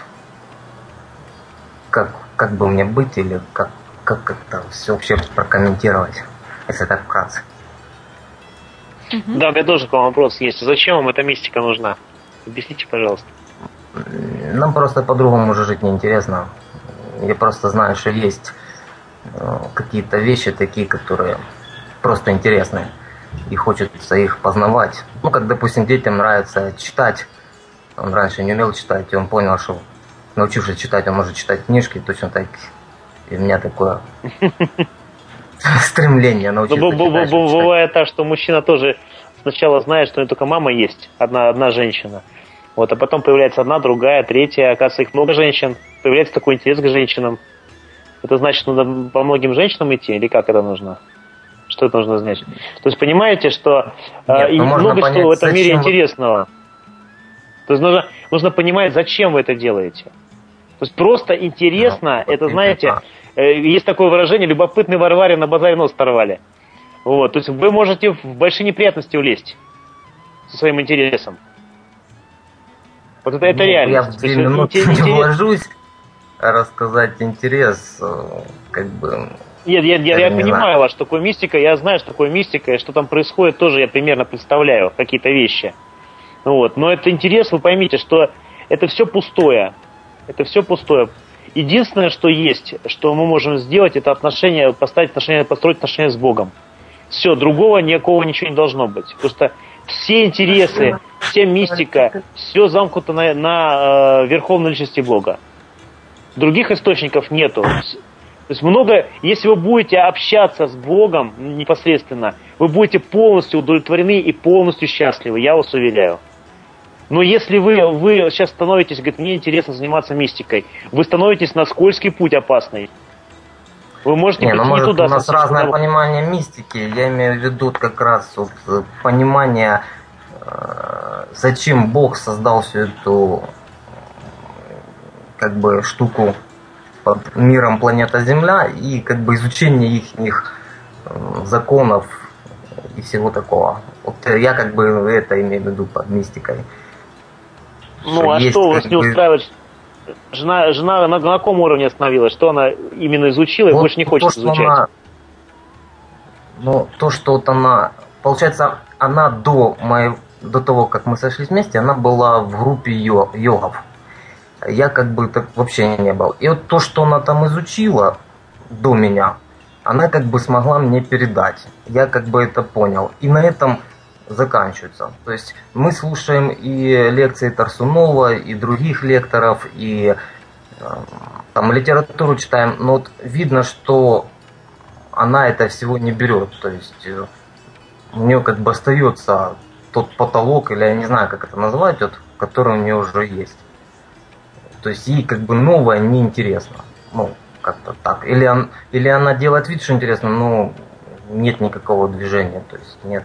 как бы мне быть, или как это все вообще прокомментировать, если так вкратце. Да, у меня тоже к вам вопрос есть. Зачем вам эта мистика нужна? Объясните, пожалуйста. Нам просто по-другому уже жить неинтересно. Я просто знаю, что есть какие-то вещи такие, которые просто интересны. и хочется их познавать. Ну, как, допустим, детям нравится читать. Он раньше не умел читать, и он понял, что, научившись читать, он может читать книжки, точно так и у меня такое стремление научиться читать. Бывает так, что мужчина тоже сначала знает, что у него только мама есть, одна женщина. Вот, а потом появляется одна, другая, третья, оказывается, их много женщин, появляется такой интерес к женщинам. Это значит, нужно по многим женщинам идти, или как это нужно? Что это нужно значить? То есть, понимаете, что много чего в этом мире интересного. То есть, нужно понимать, зачем вы это делаете. То есть, просто интересно, это, знаете, есть такое выражение, любопытный Варваре на базаре нос оторвали. Вот, то есть, вы можете в большие неприятности влезть со своим интересом. Вот это реально. Я в 2 минуты не вложусь, рассказать интерес, как бы... Нет, я понимаю вас, что такое мистика, я знаю, что такое мистика, и что там происходит, тоже я примерно представляю какие-то вещи. Вот. Но это интерес, вы поймите, что это все пустое. Это все пустое. Единственное, что есть, что мы можем сделать, это построить отношения с Богом. Все, другого никакого ничего не должно быть. Потому что все интересы, вся мистика, все замкнуто на верховной личности Бога. Других источников нету. То есть если вы будете общаться с Богом непосредственно, вы будете полностью удовлетворены и полностью счастливы, я вас уверяю. Но если вы сейчас становитесь, говорит, мне интересно заниматься мистикой, вы становитесь на скользкий путь опасный. Вы можете прийти не туда. У нас разное понимание мистики. Я имею в виду как раз понимание, зачем Бог создал всю эту как бы штуку под миром планета Земля и как бы изучение их законов и всего такого. Вот я как бы это имею в виду под мистикой. Ну, а что вас не устраивает? Жена на каком уровне остановилась? Что она именно изучила и вот больше не хочет изучать? То, что вот она... Получается, она до того, как мы сошлись вместе, она была в группе йогов. Я как бы так вообще не был. И вот то, что она там изучила до меня, она как бы смогла мне передать. Я как бы это понял. И на этом заканчивается. То есть мы слушаем и лекции Тарсунова, и других лекторов, и там литературу читаем, но вот видно, что она это всего не берет. То есть у нее как бы остается тот потолок, или я не знаю, как это назвать, вот, который у нее уже есть. То есть ей как бы новое неинтересно. Ну, как-то так. Или она делает вид, что интересно, но нет никакого движения. То есть нет.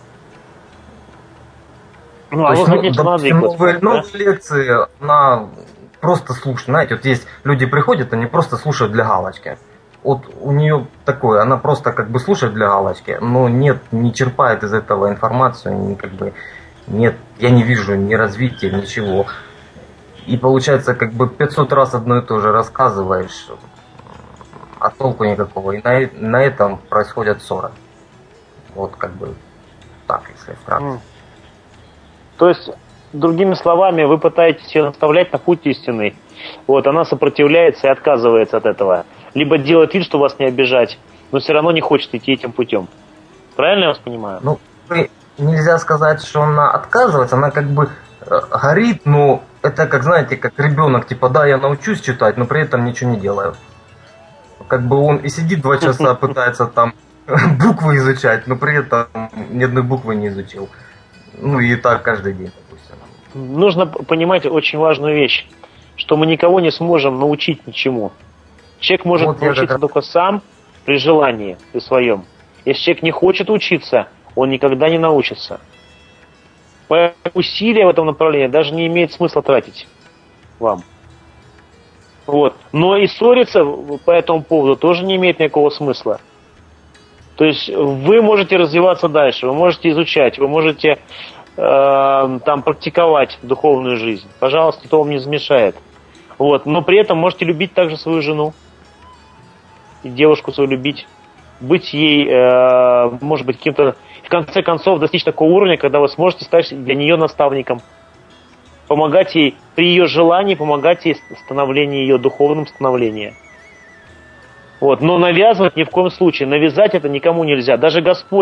Ну, а новые лекции, она просто слушает. Знаете, вот есть люди приходят, они просто слушают для галочки. Вот у нее такое, она просто как бы слушает для галочки, но не черпает из этого информацию, как бы нет, я не вижу ни развития, ничего. И получается, как бы 500 раз одно и то же рассказываешь, а толку никакого. И на этом происходят ссоры. Вот как бы так, если вкратце. То есть, другими словами, вы пытаетесь ее наставлять на путь истинный. Вот, она сопротивляется и отказывается от этого. Либо делает вид, что вас не обижать, но все равно не хочет идти этим путем. Правильно я вас понимаю? Ну, нельзя сказать, что она отказывается, она как бы горит, но это как, знаете, как ребенок, типа, да, я научусь читать, но при этом ничего не делаю. Как бы он и сидит 2 часа, пытается там буквы изучать, но при этом ни одной буквы не изучил. Ну и так каждый день, допустим. Нужно понимать очень важную вещь, что мы никого не сможем научить ничему. Человек может научиться только сам при желании, при своем. Если человек не хочет учиться, он никогда не научится. Поэтому усилия в этом направлении даже не имеет смысла тратить вам. Вот. Но и ссориться по этому поводу тоже не имеет никакого смысла. То есть вы можете развиваться дальше, вы можете изучать, вы можете там практиковать духовную жизнь. Пожалуйста, никто вам не замешает. Вот. Но при этом можете любить также свою жену. И девушку свою любить. Быть ей, может быть, каким-то... В конце концов, достичь такого уровня, когда вы сможете стать для нее наставником. Помогать ей при ее желании, помогать ей в становлении ее духовном становлении. Вот. Но навязывать ни в коем случае. Навязать это никому нельзя. Даже Господь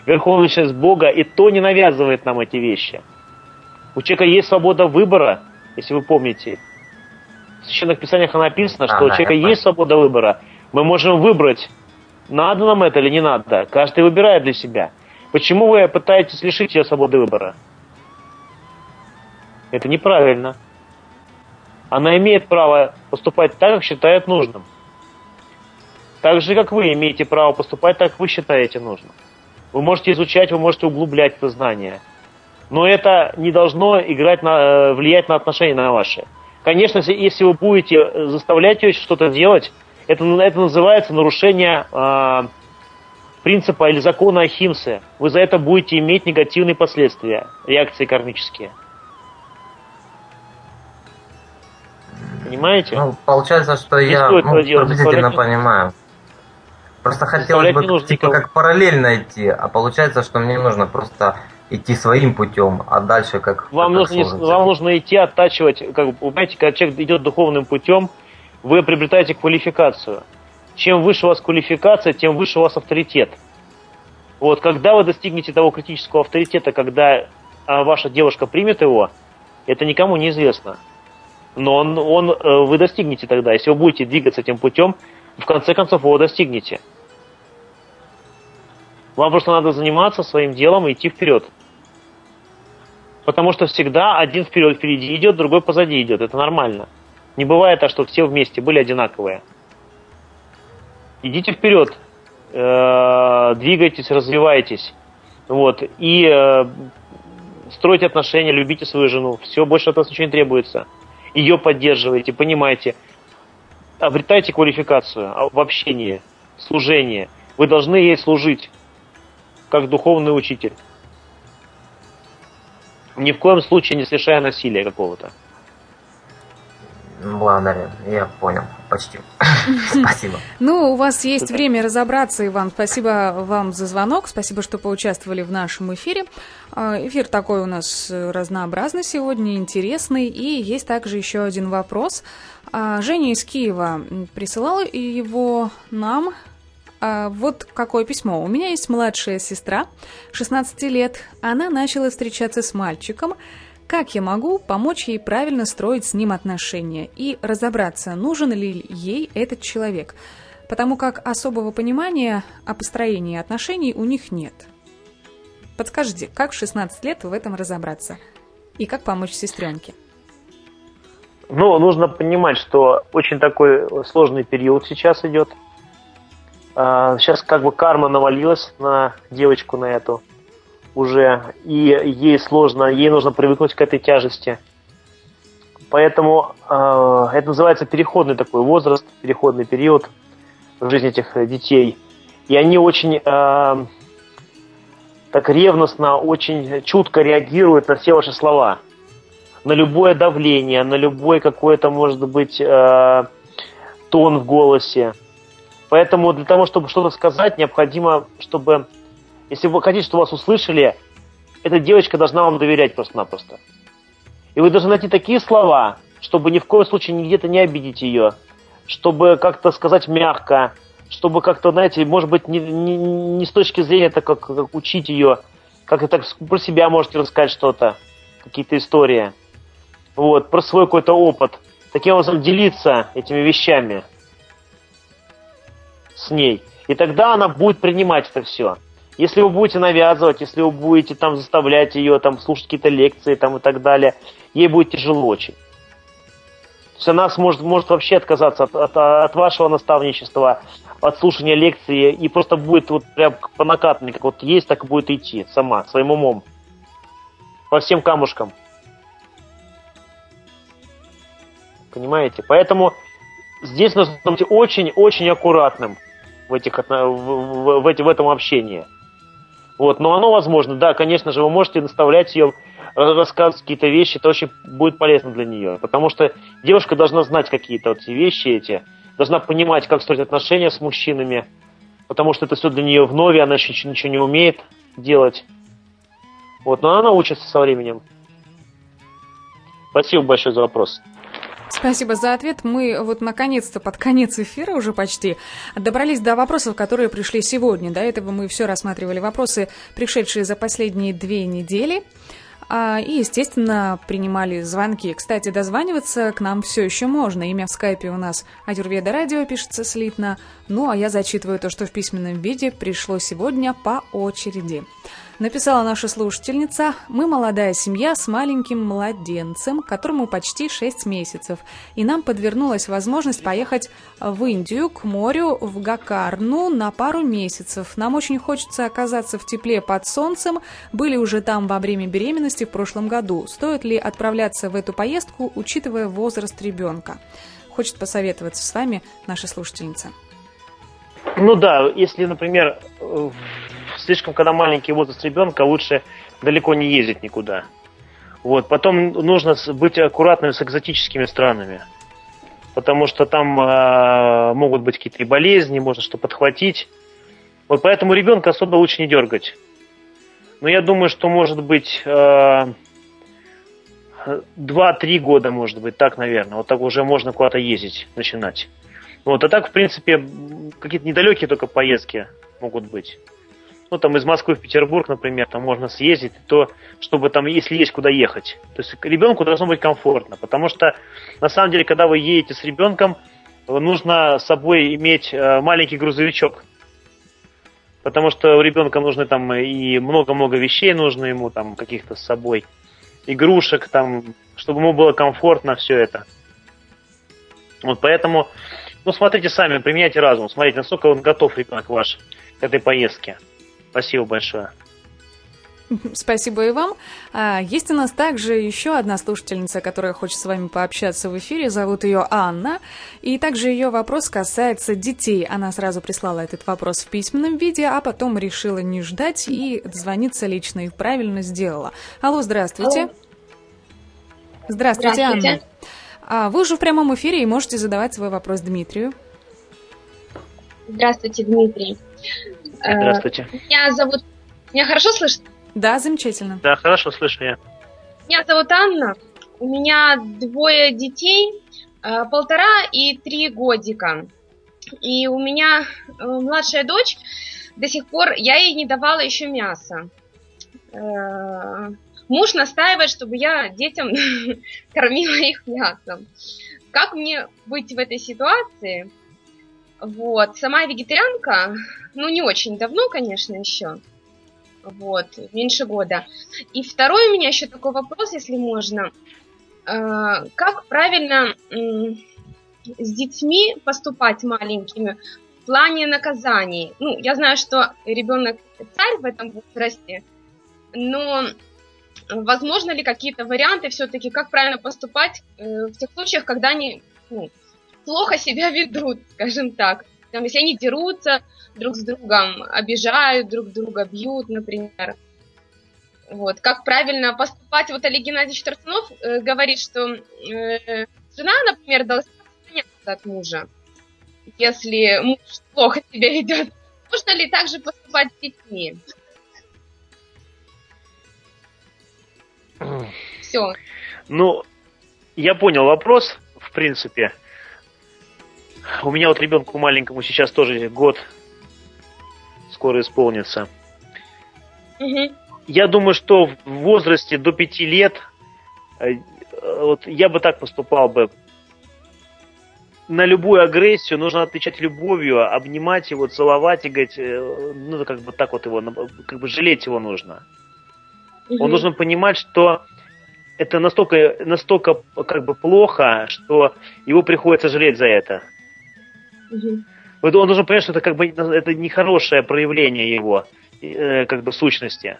Верховная личность Бога, и то не навязывает нам эти вещи. У человека есть свобода выбора, если вы помните. В Священных Писаниях написано, что у человека есть свобода выбора. Мы можем выбрать, надо нам это или не надо. Каждый выбирает для себя. Почему вы пытаетесь лишить ее свободы выбора? Это неправильно. Она имеет право поступать так, как считает нужным. Так же, как вы имеете право поступать так, как вы считаете нужным. Вы можете изучать, вы можете углублять это знание. Но это не должно влиять на отношения на ваши. Конечно, если вы будете заставлять ее что-то делать, это называется нарушение принципа или закона Ахимсы. Вы за это будете иметь негативные последствия, реакции кармические. Понимаете? Ну, получается, что я приблизительно понимаю. Просто хотелось бы типа как параллельно идти, а получается, что мне нужно просто идти своим путем, а дальше как... Вам нужно идти, оттачивать, как вы понимаете, когда человек идет духовным путем, вы приобретаете квалификацию. Чем выше у вас квалификация, тем выше у вас авторитет. Вот, когда вы достигнете того критического авторитета, когда ваша девушка примет его, это никому не известно. Но вы достигнете тогда. Если вы будете двигаться этим путем, в конце концов вы его достигнете. Вам просто надо заниматься своим делом и идти вперед. Потому что всегда один впереди идет, другой позади идет. Это нормально. Не бывает так, что все вместе были одинаковые. Идите вперед. Двигайтесь, развивайтесь. Вот. И стройте отношения, любите свою жену. Все, больше от вас ничего не требуется. Ее поддерживайте, понимайте. Обретайте квалификацию в общении, в служении. Вы должны ей служить, как духовный учитель. Ни в коем случае не совершая насилия какого-то. Благодарю, я понял, почти. Спасибо. Ну, у вас есть время разобраться, Иван. Спасибо вам за звонок, спасибо, что поучаствовали в нашем эфире. Эфир такой у нас разнообразный сегодня, интересный. И есть также еще один вопрос. Женя из Киева присылала его нам. Вот какое письмо. У меня есть младшая сестра, 16 лет. Она начала встречаться с мальчиком. Как я могу помочь ей правильно строить с ним отношения и разобраться, нужен ли ей этот человек? Потому как особого понимания о построении отношений у них нет. Подскажите, как в 16 лет в этом разобраться? И как помочь сестренке? Ну, нужно понимать, что очень такой сложный период сейчас идет. Сейчас как бы карма навалилась на девочку на эту уже, и ей сложно, ей нужно привыкнуть к этой тяжести. Поэтому это называется переходный такой возраст, переходный период в жизни этих детей. И они очень так ревностно, очень чутко реагируют на все ваши слова. На любое давление, на любой какой-то, может быть, тон в голосе. Поэтому для того, чтобы что-то сказать, необходимо, чтобы... Если вы хотите, чтобы вас услышали, эта девочка должна вам доверять просто-напросто. И вы должны найти такие слова, чтобы ни в коем случае где-то не обидеть ее, чтобы как-то сказать мягко, чтобы как-то, знаете, может быть, не с точки зрения, так как учить ее, как-то так про себя можете рассказать что-то, какие-то истории. Вот, про свой какой-то опыт. Таким образом делиться этими вещами с ней. И тогда она будет принимать это все. Если вы будете навязывать, если вы будете там заставлять ее там слушать какие-то лекции там и так далее, ей будет тяжело очень. То есть она может вообще отказаться от вашего наставничества, от слушания лекции и просто будет вот прям по накатанной, как вот есть, так и будет идти сама, своим умом. По всем камушкам. Понимаете? Поэтому здесь нужно быть очень-очень аккуратным в этом общении. Вот, но оно возможно, да, конечно же, вы можете наставлять ее, рассказывать какие-то вещи, это очень будет полезно для нее, потому что девушка должна знать какие-то вот вещи эти, должна понимать, как строить отношения с мужчинами, потому что это все для нее вновь, она еще ничего не умеет делать. Вот, но она научится со временем. Спасибо большое за вопрос. Спасибо за ответ. Мы вот наконец-то под конец эфира уже почти добрались до вопросов, которые пришли сегодня. До этого мы все рассматривали вопросы, пришедшие за последние 2 недели. И, естественно, принимали звонки. Кстати, дозваниваться к нам все еще можно. Имя в скайпе у нас Аюрведа Радио пишется слитно. Ну, а я зачитываю то, что в письменном виде пришло сегодня по очереди. Написала наша слушательница: «Мы молодая семья с маленьким младенцем, которому почти 6 месяцев. И нам подвернулась возможность поехать в Индию, к морю, в Гакарну на пару месяцев. Нам очень хочется оказаться в тепле под солнцем. Были уже там во время беременности в прошлом году. Стоит ли отправляться в эту поездку, учитывая возраст ребенка?» Хочет посоветоваться с вами наша слушательница. Ну да, если, например, слишком, когда маленький возраст ребенка, лучше далеко не ездить никуда. Вот. Потом нужно быть аккуратным с экзотическими странами, потому что там могут быть какие-то болезни, можно что подхватить. Вот поэтому ребенка особо лучше не дергать. Но я думаю, что может быть 2-3 года, может быть, так, наверное. Вот так уже можно куда-то ездить, начинать. Вот, а так, в принципе, какие-то недалекие только поездки могут быть. Ну, там из Москвы в Петербург, например, там можно съездить, то, чтобы там, если есть куда ехать. То есть ребенку должно быть комфортно, потому что, на самом деле, когда вы едете с ребенком, нужно с собой иметь маленький грузовичок. Потому что у ребенка нужны там и много-много вещей нужно ему, там, каких-то с собой, игрушек, там, чтобы ему было комфортно все это. Вот поэтому, ну, смотрите сами, применяйте разум, смотрите, насколько он готов, ребенок ваш, к этой поездке. Спасибо большое. Спасибо и вам. Есть у нас также еще одна слушательница, которая хочет с вами пообщаться в эфире. Зовут ее Анна. И также ее вопрос касается детей. Она сразу прислала этот вопрос в письменном виде, а потом решила не ждать и дозвониться лично. И правильно сделала. Алло, здравствуйте. Алло. Здравствуйте, Анна. Вы уже в прямом эфире и можете задавать свой вопрос Дмитрию. Здравствуйте, Дмитрий. Здравствуйте. Меня хорошо слышно? Да, замечательно. Да, хорошо слышу я. Меня зовут Анна. У меня 2 детей, 1,5 и 3 годика. И у меня младшая дочь, до сих пор я ей не давала еще мяса. Муж настаивает, чтобы я детям кормила их мясом. Как мне быть в этой ситуации? Вот. Сама вегетарианка, ну, не очень давно, конечно, еще. Вот, меньше года. И второй у меня еще такой вопрос, если можно. Как правильно с детьми поступать маленькими в плане наказаний? Ну, я знаю, что ребенок царь в этом возрасте, но возможно ли какие-то варианты все-таки, как правильно поступать в тех случаях, когда они плохо себя ведут, скажем так? Там, если они дерутся друг с другом, обижают друг друга, бьют, например. Вот. Как правильно поступать? Вот Олег Геннадьевич Торцунов говорит, что жена, например, должна отстраняться от мужа, если муж плохо себя ведет. Можно ли также поступать с детьми? Все. Ну, я понял вопрос, в принципе. У меня вот ребенку маленькому сейчас тоже год скоро исполнится. Угу. Я думаю, что в возрасте до 5 лет вот я бы так поступал бы. На любую агрессию нужно отвечать любовью, обнимать его, целовать и говорить, ну, как бы так вот его, как бы жалеть его нужно. Угу. Он должен понимать, что это настолько как бы плохо, что его приходится жалеть за это. Угу. Он должен понять, что это как бы это нехорошее проявление его как бы сущности.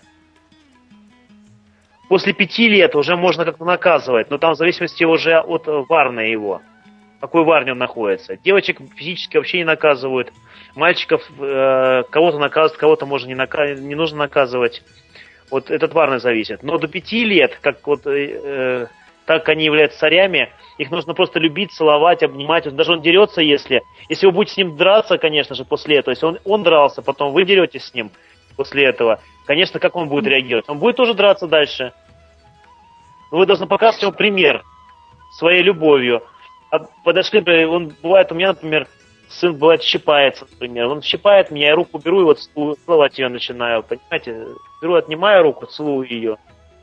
После 5 лет уже можно как-то наказывать, но там в зависимости уже от варны его, в какой варне он находится. Девочек физически вообще не наказывают, мальчиков кого-то наказывают, кого-то можно не нужно наказывать. Вот это от варны зависит. Но до 5 лет, как вот так они являются царями, их нужно просто любить, целовать, обнимать. Даже он дерется, если вы будете с ним драться, конечно же, после этого, если он дрался, потом вы деретесь с ним после этого, конечно, как он будет реагировать? Он будет тоже драться дальше. Но вы должны показывать ему пример своей любовью. подошли, он бывает у меня, например, сын бывает щипается, например. Он щипает меня, я руку беру и вот целовать ее начинаю, понимаете? Беру, отнимаю руку, целую ее.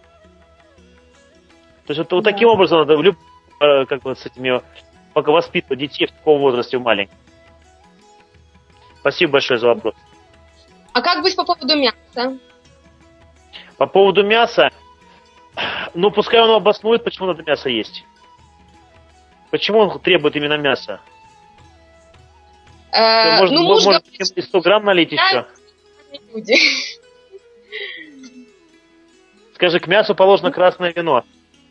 То есть вот таким образом надо как бы с этими, пока воспитывать детей в таком возрасте, в маленьком. Спасибо большое за вопрос. А как быть по поводу мяса? По поводу мяса, ну пускай он обоснует, почему надо мясо есть. Почему он требует именно мяса? Может, 100 грамм налить еще? Люди. Скажи, к мясу положено красное вино.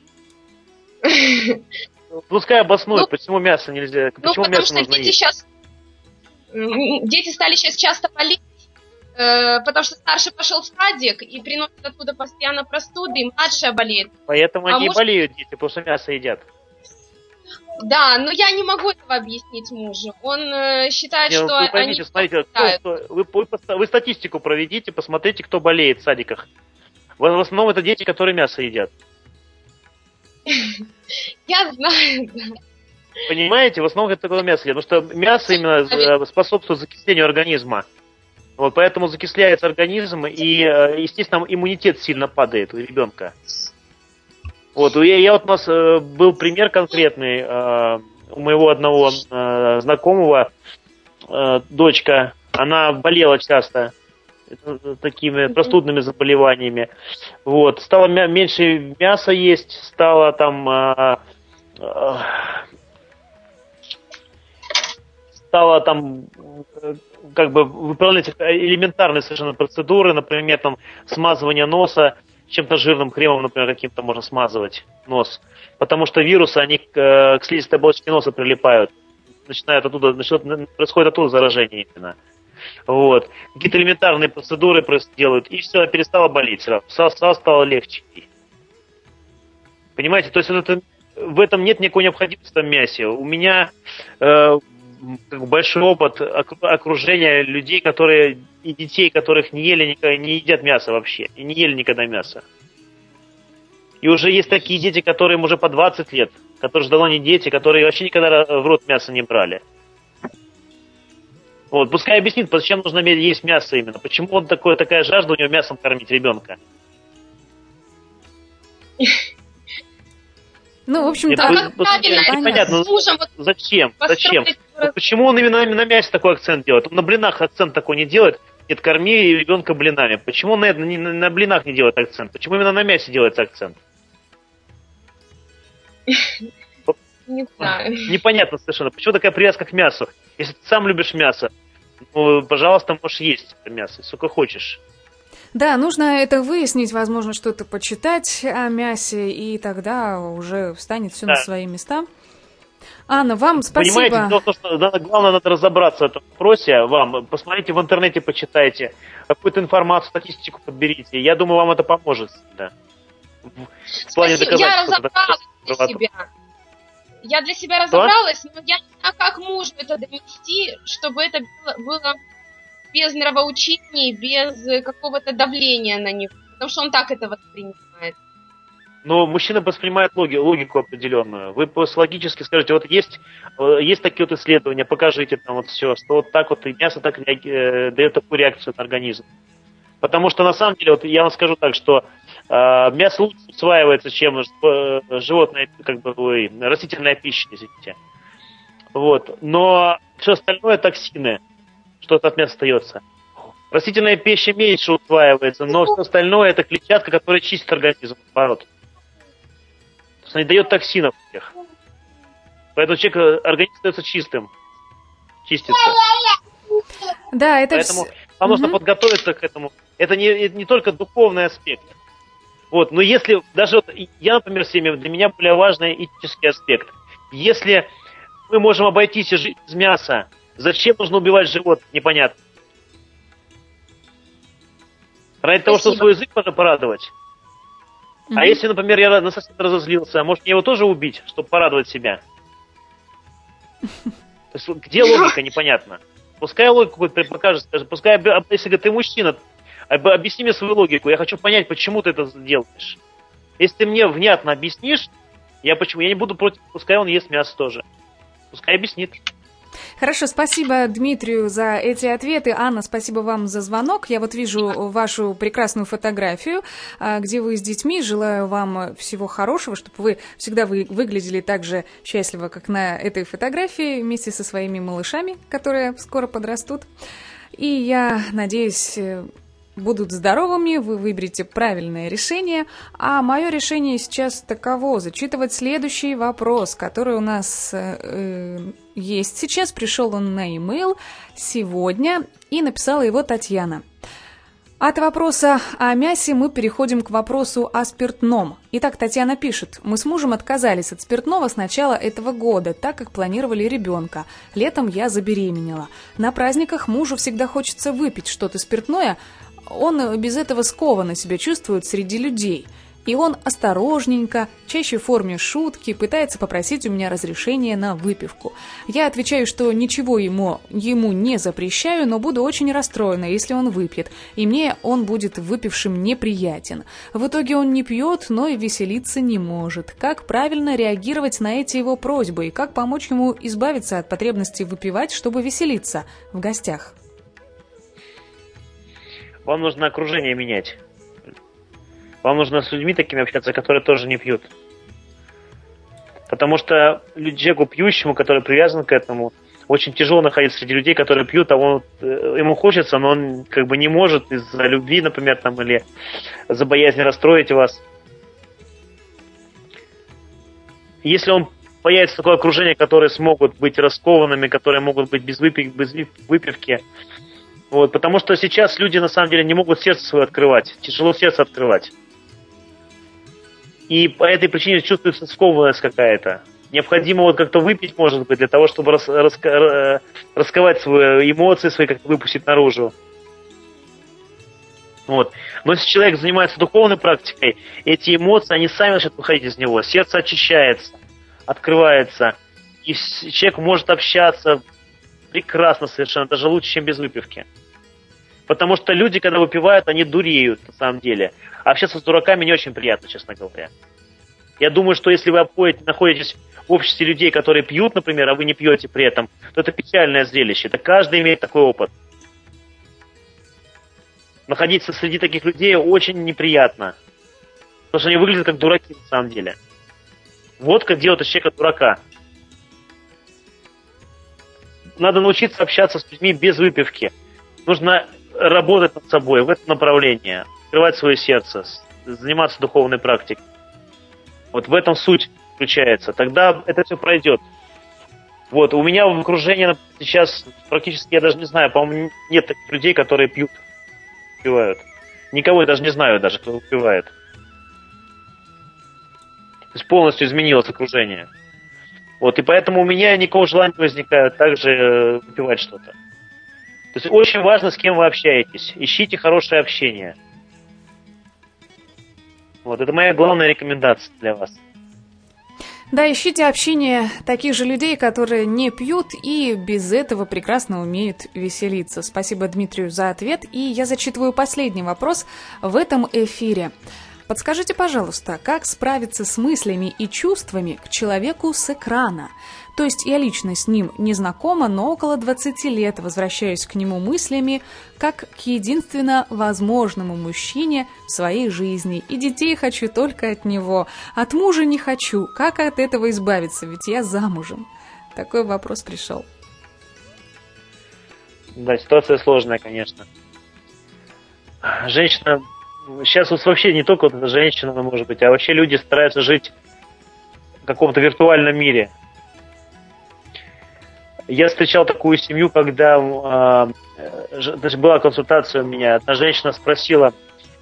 Пускай обоснует, почему мясо нельзя, почему мясо нужно есть. Дети стали сейчас часто болеть, потому что старший пошел в садик и приносит оттуда постоянно простуды, и младшая болеет. Поэтому они болеют, дети, потому что мясо едят. Да, но я не могу этого объяснить мужу. Он считает, что вы поймите, смотрите, вы статистику проведите, посмотрите, кто болеет в садиках. В основном это дети, которые мясо едят. Я знаю, да. Понимаете, в основном это такое мясо едят, потому что мясо именно способствует закислению организма. Вот поэтому закисляется организм, и, естественно, иммунитет сильно падает у ребенка. Вот, у нас был пример конкретный у моего одного знакомого, дочка, она болела часто такими простудными заболеваниями. Вот, стала меньше мяса есть, стала там как бы выполнять элементарные совершенно процедуры, например, там смазывание носа чем-то жирным кремом, например, каким-то можно смазывать нос. Потому что вирусы, они к слизистой оболочке носа прилипают. Происходит оттуда заражение именно. Вот. Какие-то элементарные процедуры делают, и все, перестала болеть сразу. Сразу стало легче. Понимаете, то есть в этом нет никакой необходимости в мясе. У меня большой опыт окружения людей, и детей, которых не едят мясо вообще, и не ели никогда мясо. И уже есть такие дети, которые им уже по 20 лет, которые же давно не дети, которые вообще никогда в рот мясо не брали. Вот, пускай объяснит, зачем нужно есть мясо именно, почему такая жажда у него мясом кормить ребенка. Ну, в общем-то, непонятно, зачем? Вот почему он именно на мясе такой акцент делает? Он на блинах акцент такой не делает. Нет, корми ребенка блинами. Почему он на блинах не делает акцент? Почему именно на мясе делается акцент? Не знаю. Непонятно совершенно. Почему такая привязка к мясу? Если ты сам любишь мясо, ну, пожалуйста, можешь есть это мясо, сколько хочешь. Да, нужно это выяснить, возможно, что-то почитать о мясе, и тогда уже встанет все на свои места. Анна, вам спасибо. Понимаете, что главное, надо разобраться в этом вопросе вам. Посмотрите в интернете, почитайте, какую-то информацию, статистику подберите. Я думаю, вам это поможет. Да. В плане доказательства. Я разобралась для себя. Я для себя разобралась, но я не знаю, как мужу это донести, чтобы это было без нравоучений, без какого-то давления на него. Потому что он так это воспринимает. Но мужчина воспринимает логику определенную. Вы логически скажете, вот есть такие вот исследования, покажите там вот все, что вот так вот и мясо так дает такую реакцию на организм. Потому что на самом деле, вот я вам скажу так, что мясо лучше усваивается, чем животное, как бы растительная пища, извините. Вот. Но все остальное токсины, что от мяса остается. Растительная пища меньше усваивается, но все остальное это клетчатка, которая чистит организм, наоборот. То есть она не дает токсинов всех. Поэтому организм остается чистым. Чистится. Да, это поэтому вам нужно подготовиться к этому. Это не только духовный аспект. Вот, но если даже вот, я, например, для меня более важный этический аспект. Если мы можем обойтись и жить без мяса, зачем нужно убивать животных, непонятно. Ради того, чтобы свой язык можно порадовать. А если, например, я на соседа разозлился, может мне его тоже убить, чтобы порадовать себя? То есть, где логика, непонятно. Пускай логику покажет, скажет, пускай, если говорит, ты мужчина, объясни мне свою логику, я хочу понять, почему ты это делаешь. Если ты мне внятно объяснишь, я не буду против, пускай он ест мясо тоже. Пускай объяснит. Хорошо, спасибо Дмитрию за эти ответы. Анна, спасибо вам за звонок. Я вот вижу вашу прекрасную фотографию, где вы с детьми. Желаю вам всего хорошего, чтобы вы всегда выглядели так же счастливо, как на этой фотографии, вместе со своими малышами, которые скоро подрастут. И я надеюсь, будут здоровыми, вы выберете правильное решение. А мое решение сейчас таково: зачитывать следующий вопрос, который у нас есть сейчас. Пришел он на e-mail сегодня, и написала его Татьяна. От вопроса о мясе мы переходим к вопросу о спиртном. Итак, Татьяна пишет: мы с мужем отказались от спиртного с начала этого года, так как планировали ребенка. Летом я забеременела. На праздниках мужу всегда хочется выпить что-то спиртное. Он без этого скованно себя чувствует среди людей. И он осторожненько, чаще в форме шутки, пытается попросить у меня разрешения на выпивку. Я отвечаю, что ничего ему не запрещаю, но буду очень расстроена, если он выпьет, и мне он будет выпившим неприятен. В итоге он не пьет, но и веселиться не может. Как правильно реагировать на эти его просьбы, и как помочь ему избавиться от потребности выпивать, чтобы веселиться в гостях? Вам нужно окружение менять. Вам нужно с людьми такими общаться, которые тоже не пьют. Потому что человеку пьющему, который привязан к этому, очень тяжело находиться среди людей, которые пьют, а ему хочется, но он как бы не может из-за любви, например, там, или за боязнь расстроить вас. Если он появится такое окружение, которые смогут быть раскованными, которые могут быть без выпивки. Вот, потому что сейчас люди на самом деле не могут сердце свое открывать. Тяжело сердце открывать. И по этой причине чувствуется скованность какая-то. Необходимо вот как-то выпить, может быть, для того, чтобы расковать свои эмоции, свои как-то выпустить наружу. Вот. Но если человек занимается духовной практикой, эти эмоции, они сами начнут выходить из него. Сердце очищается, открывается. И человек может общаться прекрасно совершенно, даже лучше, чем без выпивки. Потому что люди, когда выпивают, они дуреют, на самом деле. А общаться с дураками не очень приятно, честно говоря. Я думаю, что если вы находитесь в обществе людей, которые пьют, например, а вы не пьете при этом, то это печальное зрелище. Это каждый имеет такой опыт. Находиться среди таких людей очень неприятно. Потому что они выглядят как дураки, на самом деле. Вот как делать из человека дурака. Надо научиться общаться с людьми без выпивки. Нужно работать над собой в этом направлении. Открывать свое сердце, заниматься духовной практикой. Вот в этом суть заключается. Тогда это все пройдет. Вот, у меня в окружении сейчас практически, я даже не знаю, по-моему, нет таких людей, которые выпивают. Никого я даже не знаю, кто выпивает. То есть полностью изменилось окружение. Вот, и поэтому у меня никакого желания не возникает также выпивать что-то. То есть очень важно, с кем вы общаетесь. Ищите хорошее общение. Вот, это моя главная рекомендация для вас. Да, ищите общение таких же людей, которые не пьют и без этого прекрасно умеют веселиться. Спасибо Дмитрию за ответ. И я зачитываю последний вопрос в этом эфире. Подскажите, пожалуйста, как справиться с мыслями и чувствами к человеку с экрана? То есть я лично с ним не знакома, но около 20 лет возвращаюсь к нему мыслями, как к единственно возможному мужчине в своей жизни. И детей хочу только от него. От мужа не хочу. Как от этого избавиться? Ведь я замужем. Такой вопрос пришел. Да, ситуация сложная, конечно. Женщина... Сейчас вот вообще не только вот эта женщина, может быть, а вообще люди стараются жить в каком-то виртуальном мире. Я встречал такую семью, когда даже была консультация у меня. Одна женщина спросила,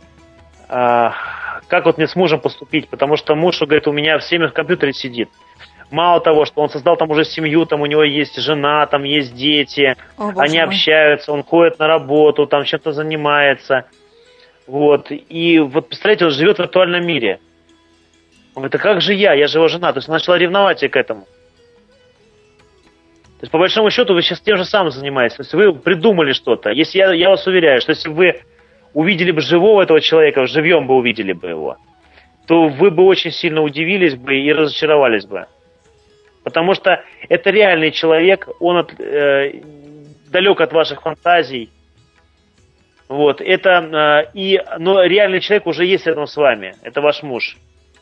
как вот мне с мужем поступить, потому что муж, говорит, у меня все время в компьютере сидит. Мало того, что он создал там уже семью, там у него есть жена, там есть дети, они общаются, он ходит на работу, там чем-то занимается. Вот, и вот, представляете, он живет в виртуальном мире. Он говорит, а как же я же его жена. То есть она начала ревновать к этому. То есть, по большому счету, вы сейчас тем же самым занимаетесь. То есть вы придумали что-то. Если я вас уверяю, что если бы вы увидели бы живого этого человека, живьем бы увидели бы его, то вы бы очень сильно удивились бы и разочаровались бы. Потому что это реальный человек, он далек от ваших фантазий. Вот, но реальный человек уже есть рядом с вами. Это ваш муж.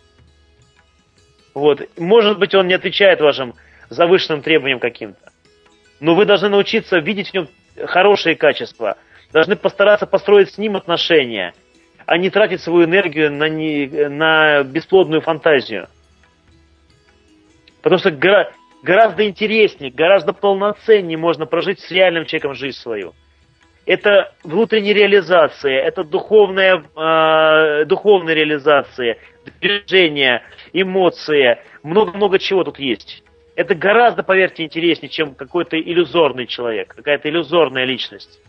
Вот. Может быть, он не отвечает вашим завышенным требованиям каким-то. Но вы должны научиться видеть в нем хорошие качества. Должны постараться построить с ним отношения, а не тратить свою энергию на бесплодную фантазию. Потому что гораздо интереснее, гораздо полноценнее можно прожить с реальным человеком жизнь свою. Это внутренняя реализация, это духовная реализация, движение, эмоции, много-много чего тут есть. Это гораздо, поверьте, интереснее, чем какой-то иллюзорный человек, какая-то иллюзорная личность.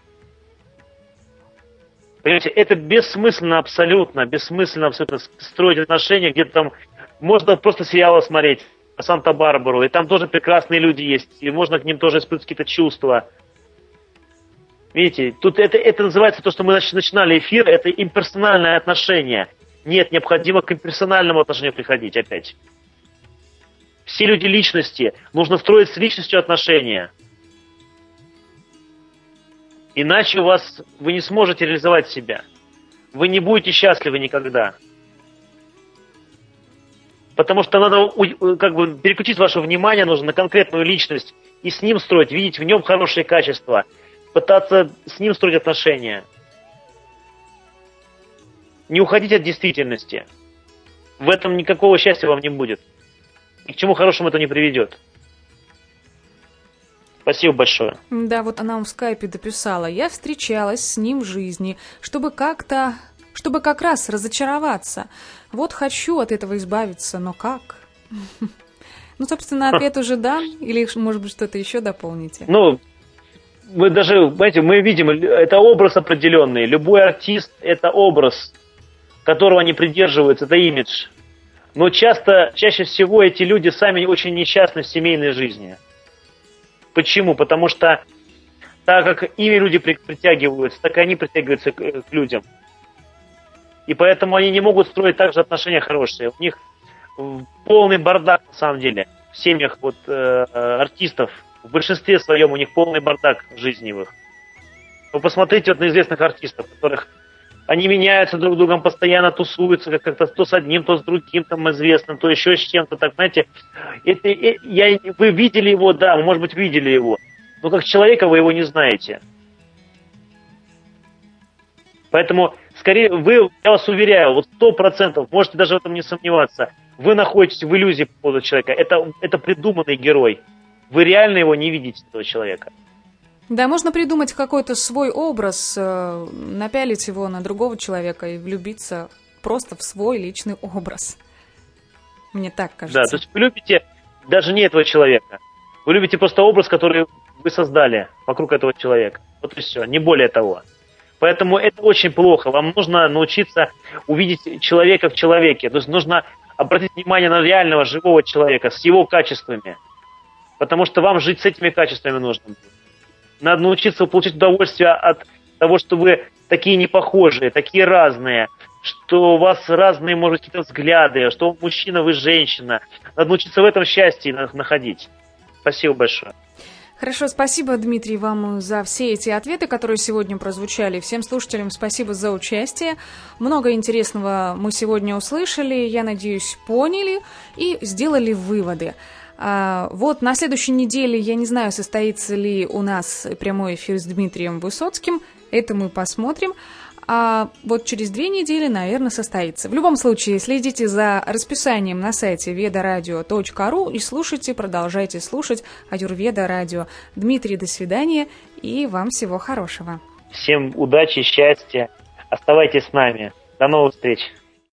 Понимаете, это бессмысленно абсолютно строить отношения, где-то там можно просто сериалы смотреть, Санта-Барбару, и там тоже прекрасные люди есть, и можно к ним тоже испытывать какие-то чувства. Видите, тут это называется то, что мы начинали эфир, это имперсональное отношение. Нет, необходимо к имперсональному отношению приходить опять. Все люди личности, нужно строить с личностью отношения. Иначе вы не сможете реализовать себя. Вы не будете счастливы никогда. Потому что надо переключить ваше внимание нужно на конкретную личность и с ним строить, видеть в нем хорошие качества, пытаться с ним строить отношения. Не уходить от действительности. В этом никакого счастья вам не будет. И к чему хорошему это не приведет. Спасибо большое. Да, вот она в скайпе дописала. Я встречалась с ним в жизни, чтобы как раз разочароваться. Вот хочу от этого избавиться, но как? Ну, собственно, ответ уже дан. Или, может быть, что-то еще дополните? Ну, вы даже, понимаете, мы видим, это образ определенный. Любой артист – это образ, которого они придерживаются, это имидж. Но чаще всего эти люди сами очень несчастны в семейной жизни. Почему? Потому что так как ими люди притягиваются, так и они притягиваются к людям. И поэтому они не могут строить также отношения хорошие. У них полный бардак на самом деле в семьях артистов. В большинстве своем у них полный бардак в жизни их. Вы посмотрите на известных артистов, которых они меняются друг с другом, постоянно тусуются, как-то то с одним, то с другим, там известным, то еще с чем-то, так, знаете. Вы видели его, да, вы, может быть, видели его, но как человека вы его не знаете. Поэтому, скорее, я вас уверяю, 100%, можете даже в этом не сомневаться, вы находитесь в иллюзии по поводу человека. Это придуманный герой. Вы реально его не видите, этого человека. Да, можно придумать какой-то свой образ, напялить его на другого человека и влюбиться просто в свой личный образ. Мне так кажется. Да, то есть вы любите даже не этого человека. Вы любите просто образ, который вы создали вокруг этого человека. Вот и все, не более того. Поэтому это очень плохо. Вам нужно научиться увидеть человека в человеке. То есть нужно обратить внимание на реального живого человека с его качествами. Потому что вам жить с этими качествами нужно. Надо научиться получить удовольствие от того, что вы такие непохожие, такие разные, что у вас разные, может быть, какие-то взгляды, что мужчина, вы женщина. Надо научиться в этом счастье находить. Спасибо большое. Хорошо, спасибо, Дмитрий, вам за все эти ответы, которые сегодня прозвучали. Всем слушателям спасибо за участие. Много интересного мы сегодня услышали, я надеюсь, поняли и сделали выводы. Вот на следующей неделе, я не знаю, состоится ли у нас прямой эфир с Дмитрием Высоцким, это мы посмотрим. А вот через 2 недели, наверное, состоится. В любом случае, следите за расписанием на сайте vedoradio.ru и продолжайте слушать Аюрведа Радио. Дмитрий, до свидания и вам всего хорошего. Всем удачи, счастья. Оставайтесь с нами. До новых встреч.